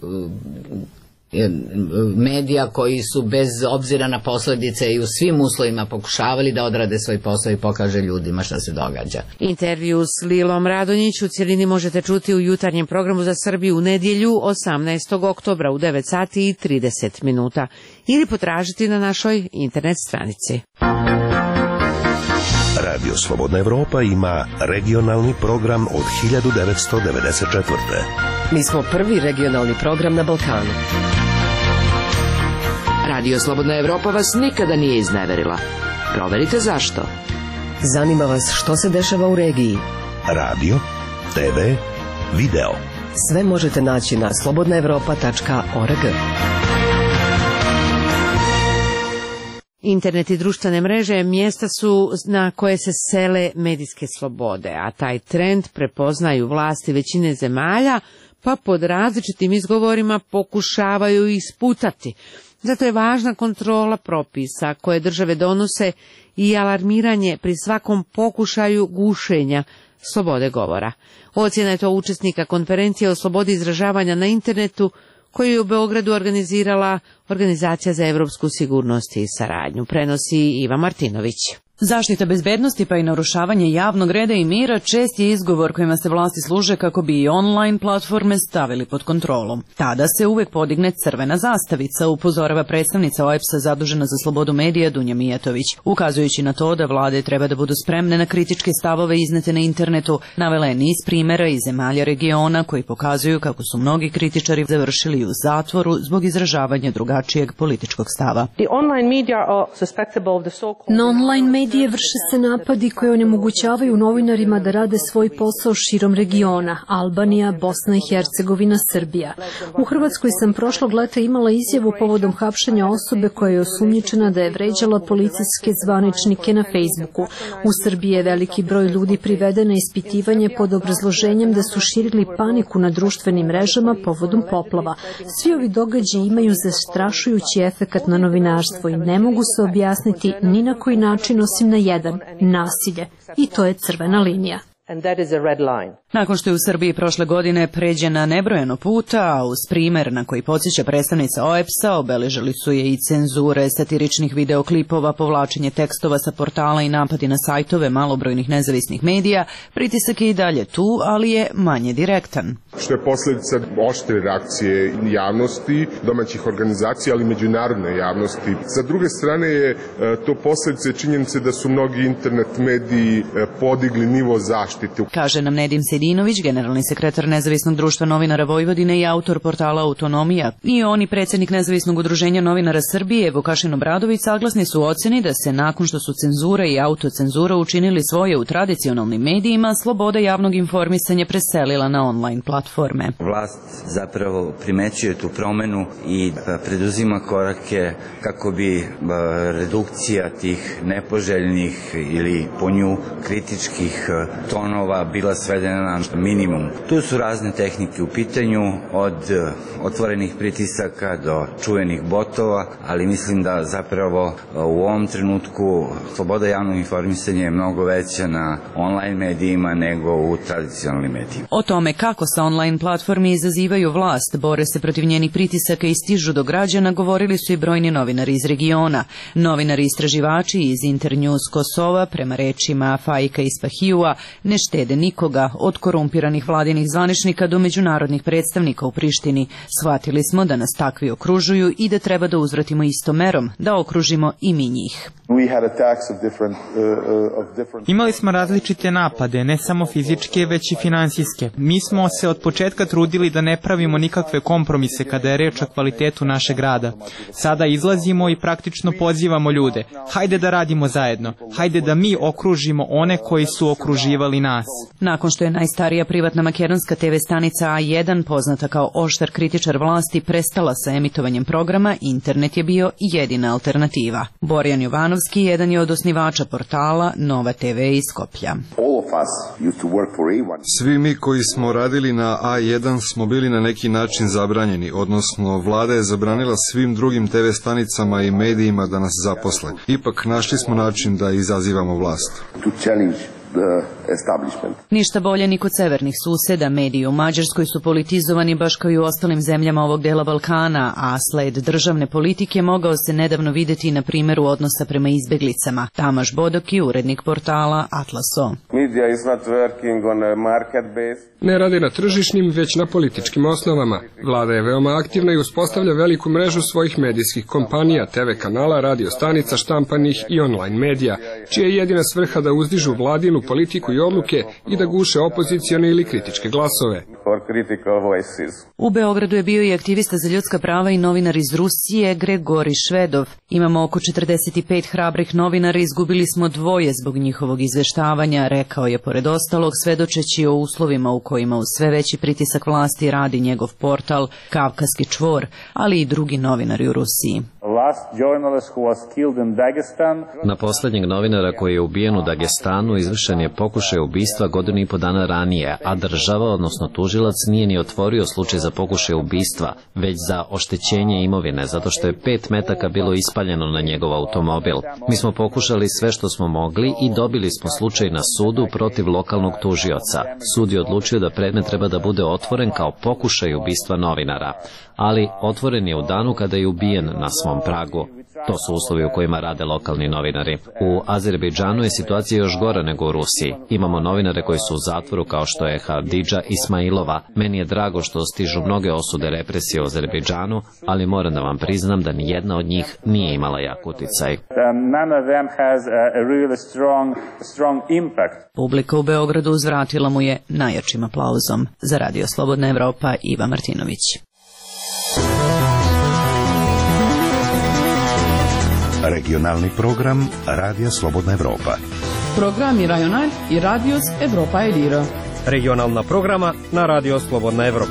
Speaker 5: medija koji su bez obzira na posledice i u svim uslovima pokušavali da odrade svoj posao i pokaže ljudima šta se događa.
Speaker 1: Intervju s Lilom Radonjić u cijelini možete čuti u jutarnjem programu za Srbiju u nedjelju osamnaestog oktobra u devet sati i trideset minuta ili potražiti na našoj internet stranici.
Speaker 2: Radio Slobodna Evropa ima regionalni program od hiljadu devetsto devedeset četvrte.
Speaker 6: Mi smo prvi regionalni program na Balkanu.
Speaker 16: Radio Slobodna Evropa vas nikada nije izneverila. Proverite zašto.
Speaker 6: Zanima vas što se dešava u regiji.
Speaker 2: Radio, te ve, video.
Speaker 6: Sve možete naći na slobodna evropa tačka org.
Speaker 1: Internet i društvene mreže mjesta su na koje se sele medijske slobode, a taj trend prepoznaju vlasti većine zemalja, pa pod različitim izgovorima pokušavaju ih sputati. Zato je važna kontrola propisa koje države donose i alarmiranje pri svakom pokušaju gušenja slobode govora. Ocjena je to učesnika konferencije o slobodi izražavanja na internetu koju je u Beogradu organizirala Organizacija za evropsku sigurnost i saradnju. Prenosi Iva Martinović.
Speaker 7: Zaštita bezbednosti pa i narušavanje javnog reda i mira čest je izgovor kojima se vlasti služe kako bi i online platforme stavili pod kontrolom. Tada se uvek podigne crvena zastavica, upozorava predstavnica O E P S-a zadužena za slobodu medija Dunja Mijatović. Ukazujući na to da vlade treba da budu spremne na kritičke stavove iznete na internetu, navela je niz primjera iz zemalja regiona koji pokazuju kako su mnogi kritičari završili u zatvoru zbog izražavanja drugačijeg političkog stava.
Speaker 8: Na online medije Medije vrše se napadi koji onemogućavaju novinarima da rade svoj posao širom regiona, Albanija, Bosna i Hercegovina, Srbija. U Hrvatskoj sam prošlog leta imala izjavu povodom hapšenja osobe koja je osumnjičena da je vređala policijske zvaničnike na Facebooku. U Srbiji je veliki broj ljudi priveden na ispitivanje pod obrazloženjem da su širili paniku na društvenim mrežama povodom poplava. Svi ovi događaji imaju zastrašujući efekat na novinarstvo i ne mogu se objasniti ni na koji način osim na jedan, nasilje. I to je crvena linija.
Speaker 7: Nakon što je u Srbiji prošle godine pređena nebrojeno puta, a uz primer na koji podsjeća predstavnica O E P S-a, obeležili su je i cenzure satiričnih videoklipova, povlačenje tekstova sa portala i napadi na sajtove malobrojnih nezavisnih medija, pritisak je i dalje tu, ali je manje direktan.
Speaker 17: Što je posljedica oštre reakcije javnosti, domaćih organizacija, ali i međunarodne javnosti. Sa druge strane je to posljedice činjenice da su mnogi internet mediji podigli nivo zaštite.
Speaker 7: Kaže nam Nedim Sedinović, generalni sekretar Nezavisnog društva novinara Vojvodine i autor portala Autonomija. I on i predsjednik Nezavisnog udruženja novinara Srbije, Vukašin Obradović, saglasni su ocjeni da se nakon što su cenzura i autocenzura učinili svoje u tradicionalnim medijima, sloboda javnog informisanja preselila na online platforme.
Speaker 18: Vlast zapravo primećuje tu promenu i preduzima korake kako bi redukcija tih nepoželjnih ili po nju kritičkih tonova bila svedena na minimum. Tu su razne tehnike u pitanju, od otvorenih pritisaka do čuvenih botova, ali mislim da zapravo u ovom trenutku sloboda javnog informisanja je mnogo veća na online medijima nego u tradicionalnim medijima.
Speaker 7: O tome kako sa online platformi izazivaju vlast, bore se protiv njenih pritisaka i stižu do građana, govorili su i brojni novinari iz regiona. Novinari istraživači iz Internews Kosova, prema rečima Fajka Ispahijua, ne štede nikoga, od korumpiranih vladinih zvaničnika do međunarodnih predstavnika u Prištini. Shvatili smo da nas takvi okružuju i da treba da uzvratimo istom merom, da okružimo i mi njih.
Speaker 19: Imali smo različite napade, ne samo fizičke, već i finansijske. Mi smo se od početka trudili da ne pravimo nikakve kompromise kada je reč o kvalitetu našeg rada. Sada izlazimo i praktično pozivamo ljude. Hajde da radimo zajedno. Hajde da mi okružimo one koji su okruživali nas.
Speaker 7: Nakon što je najstarija privatna makedonska te ve stanica A jedan, poznata kao oštar kritičar vlasti, prestala sa emitovanjem programa, internet je bio jedina alternativa. Borjan Jovanovski jedan je od osnivača portala Nova te ve iz Skoplja.
Speaker 26: Svi mi koji smo radili na A jedan smo bili na neki način zabranjeni, odnosno vlada je zabranila svim drugim te ve stanicama i medijima da nas zaposle. Ipak našli smo način da izazivamo vlast.
Speaker 7: Ništa bolje ni kod severnih suseda. Mediji u Mađarskoj su politizovani baš kao i u ostalim zemljama ovog dela Balkana, a sled državne politike mogao se nedavno videti na primjeru odnosa prema izbeglicama. Tamaš Bodoki, urednik portala Atlaso.
Speaker 9: Ne rade na tržišnim, već na političkim osnovama. Vlada je veoma aktivna i uspostavlja veliku mrežu svojih medijskih kompanija, te ve kanala, radio stanica, štampanih i online medija, čija je jedina svrha da uzdižu vladinu politiku i odluke i da guše opozicione ili kritičke glasove.
Speaker 7: U Beogradu je bio i aktivista za ljudska prava i novinar iz Rusije Gregori Švedov. Imamo oko četrdeset pet hrabrih novinara, izgubili smo dvoje zbog njihovog izveštavanja, rekao je pored ostalog, svedočeći o uslovima u kojima uz sve veći pritisak vlasti radi njegov portal Kavkaski čvor, ali i drugi novinari u Rusiji.
Speaker 10: Na posljednjeg novinara koji je ubijen u Dagestanu izvršen je pokušaj ubistva godinu i po dana ranije, a država, odnosno tužilac, nije ni otvorio slučaj za pokušaj ubistva, već za oštećenje imovine, zato što je pet metaka bilo ispaljeno na njegov automobil. Mi smo pokušali sve što smo mogli i dobili smo slučaj na sudu protiv lokalnog tužioca. Sud je odlučio da predmet treba da bude otvoren kao pokušaj ubistva novinara, ali otvoren je u danu kada je ubijen na svom pragu. To su uslovi u kojima rade lokalni novinari. U Azerbejdžanu je situacija još gora nego u Rusiji. Imamo novinare koji su u zatvoru kao što je Hadidža Ismailova. Meni je drago što stižu mnoge osude represije u Azerbejdžanu, ali moram da vam priznam da ni jedna od njih nije imala jak uticaj.
Speaker 7: Publika u Beogradu uzvratila mu je najjačim aplauzom. Za Radio Slobodna Evropa, Iva Martinović.
Speaker 2: Regionalni program Radija Slobodna Evropa.
Speaker 11: Programi Rajonal i Radios Evropa Elira.
Speaker 12: Regionalna programa na Radio Slobodna Evropa.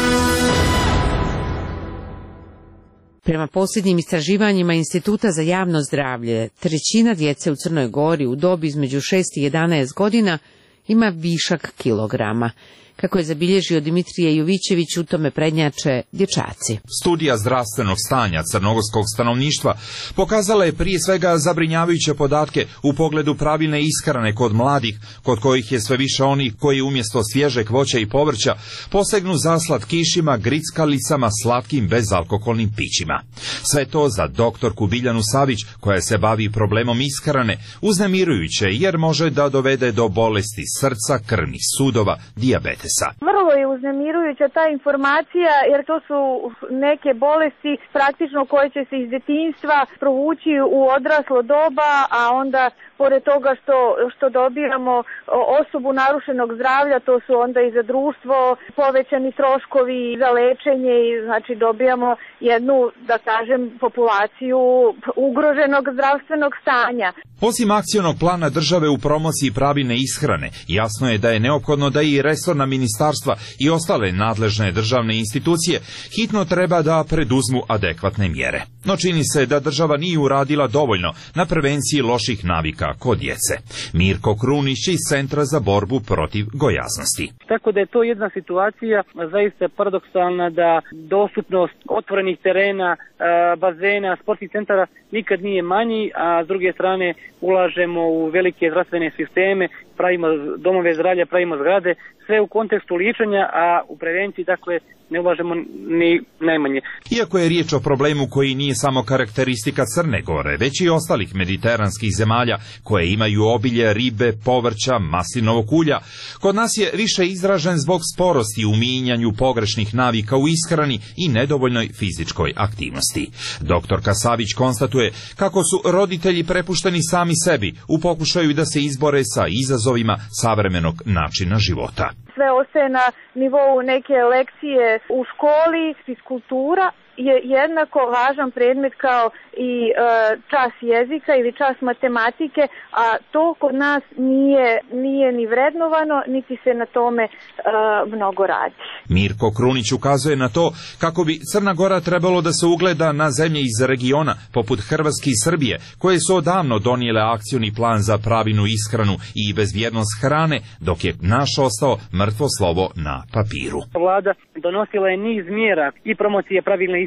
Speaker 1: Prema posljednjim istraživanjima Instituta za javno zdravlje, trećina djece u Crnoj Gori u dobi između šest i jedanaest godina ima višak kilograma. Kako je zabilježio Dimitrije Jovićević, u tome prednjače dječaci.
Speaker 13: Studija zdravstvenog stanja crnogorskog stanovništva pokazala je prije svega zabrinjavajuće podatke u pogledu pravilne ishrane kod mladih, kod kojih je sve više onih koji umjesto svježeg voća i povrća posegnu za slatkišima, grickalicama, slatkim bezalkoholnim pićima. Sve to za doktorku Biljanu Savić, koja se bavi problemom ishrane, uznemirujuće jer može da dovede do bolesti srca, krvnih sudova, dijabetesa.
Speaker 20: Vrlo je uznemirujuća ta informacija, jer to su neke bolesti praktično koje će se iz djetinjstva provući u odraslo doba, a onda pored toga što, što dobijamo osobu narušenog zdravlja, to su onda i za društvo povećani troškovi za lečenje i znači dobijamo jednu, da kažem, populaciju ugroženog zdravstvenog stanja.
Speaker 13: Osim akcionog plana države u promociji pravilne ishrane, jasno je da je neophodno da i resorna ministarstva i ostale nadležne državne institucije hitno treba da preduzmu adekvatne mjere. No čini se da država nije uradila dovoljno na prevenciji loših navika kod djece. Mirko Krunić iz Centra za borbu protiv gojaznosti.
Speaker 27: Tako da je to jedna situacija zaista paradoksalna da dostupnost otvorenih terena, bazena, sportskih centara nikad nije manji, a s druge strane ulažemo u velike zdravstvene sisteme, pravimo domove zdravlja, pravimo zgrade, sve u kontekstu ličenja, a u prevenciji dakle ne ulažemo ni najmanje.
Speaker 13: Iako je riječ o problemu koji nije samo karakteristika Crne Gore, već i ostalih mediteranskih zemalja koje imaju obilje ribe, povrća, maslinovog ulja, kod nas je više izražen zbog sporosti u mijenjanju pogrešnih navika u ishrani i nedovoljnoj fizičkoj aktivnosti. Doktorka Savić konstatuje kako su roditelji prepušteni sami sebi u pokušaju da se izbore sa izazovima savremenog načina života.
Speaker 20: Sve ostaje na nivou neke lekcije u školi, fiskultura je jednako važan predmet kao i e, čas jezika ili čas matematike, a to kod nas nije, nije ni vrednovano, niti se na tome e, mnogo radi.
Speaker 13: Mirko Krunić ukazuje na to kako bi Crna Gora trebalo da se ugleda na zemlje iz regiona, poput Hrvatske i Srbije, koje su odavno donijele akcioni plan za pravilnu ishranu i bezbjednost hrane, dok je naš ostao mrtvo slovo na papiru.
Speaker 27: Vlada donosila je niz mjera i promocije pravilne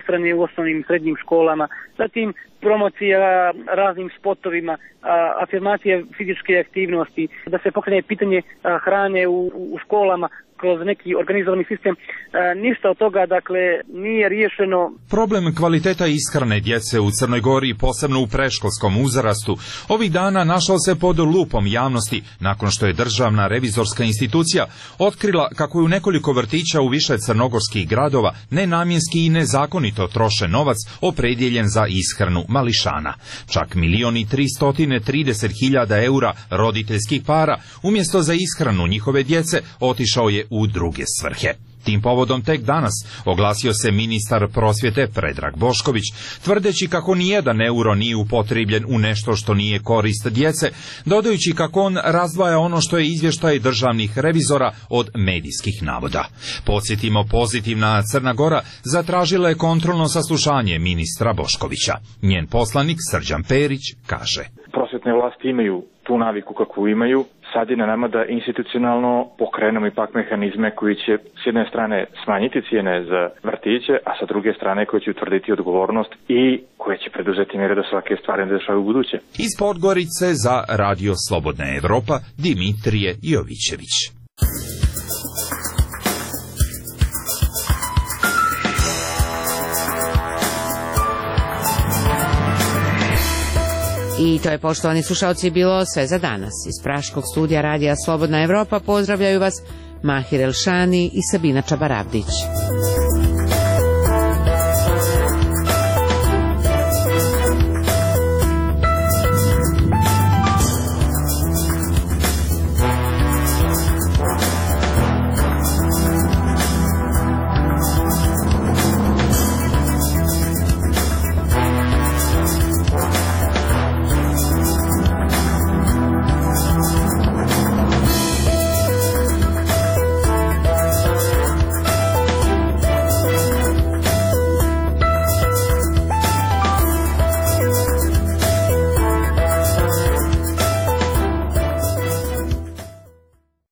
Speaker 27: ishrane u osnovnim i srednjim školama, zatim promocija raznim spotovima, afirmacija fizičke aktivnosti, da se pokrene pitanje hrane u, u školama kroz neki organizovani sistem. Ništa od toga, dakle, nije riješeno.
Speaker 13: Problem kvaliteta ishrane djece u Crnoj Gori, posebno u predškolskom uzrastu, ovih dana našao se pod lupom javnosti nakon što je državna revizorska institucija otkrila kako je u nekoliko vrtića u više crnogorskih gradova nenamjenski i nezakonito troše novac opredjeljen za ishranu mališana. Čak milion i tristotine trideset hiljada eura roditeljskih para umjesto za ishranu njihove djece otišao je u druge svrhe. Tim povodom tek danas oglasio se ministar prosvjete Predrag Bošković, tvrdeći kako nijedan euro nije upotrebljen u nešto što nije korist djece, dodajući kako on razdvaja ono što je izvještaj državnih revizora od medijskih navoda. Podsjetimo, pozitivna Crna Gora zatražila je kontrolno saslušanje ministra Boškovića. Njen poslanik Srđan Perić kaže:
Speaker 3: prosvjetne vlasti imaju tu naviku kakvu imaju, sad je na nama da institucionalno pokrenemo ipak mehanizme koji će s jedne strane smanjiti cijene za vrtiće, a sa druge strane koji će utvrditi odgovornost i koje će preduzeti mjere da svake stvari ne dešavaju u buduće.
Speaker 13: Iz Podgorice za Radio Slobodna Evropa, Dimitrije Jovićević.
Speaker 1: I to je, poštovani slušalci, bilo sve za danas. Iz praškog studija Radija Slobodna Evropa pozdravljaju vas Mahir Elšani i Sabina Čabaravdić.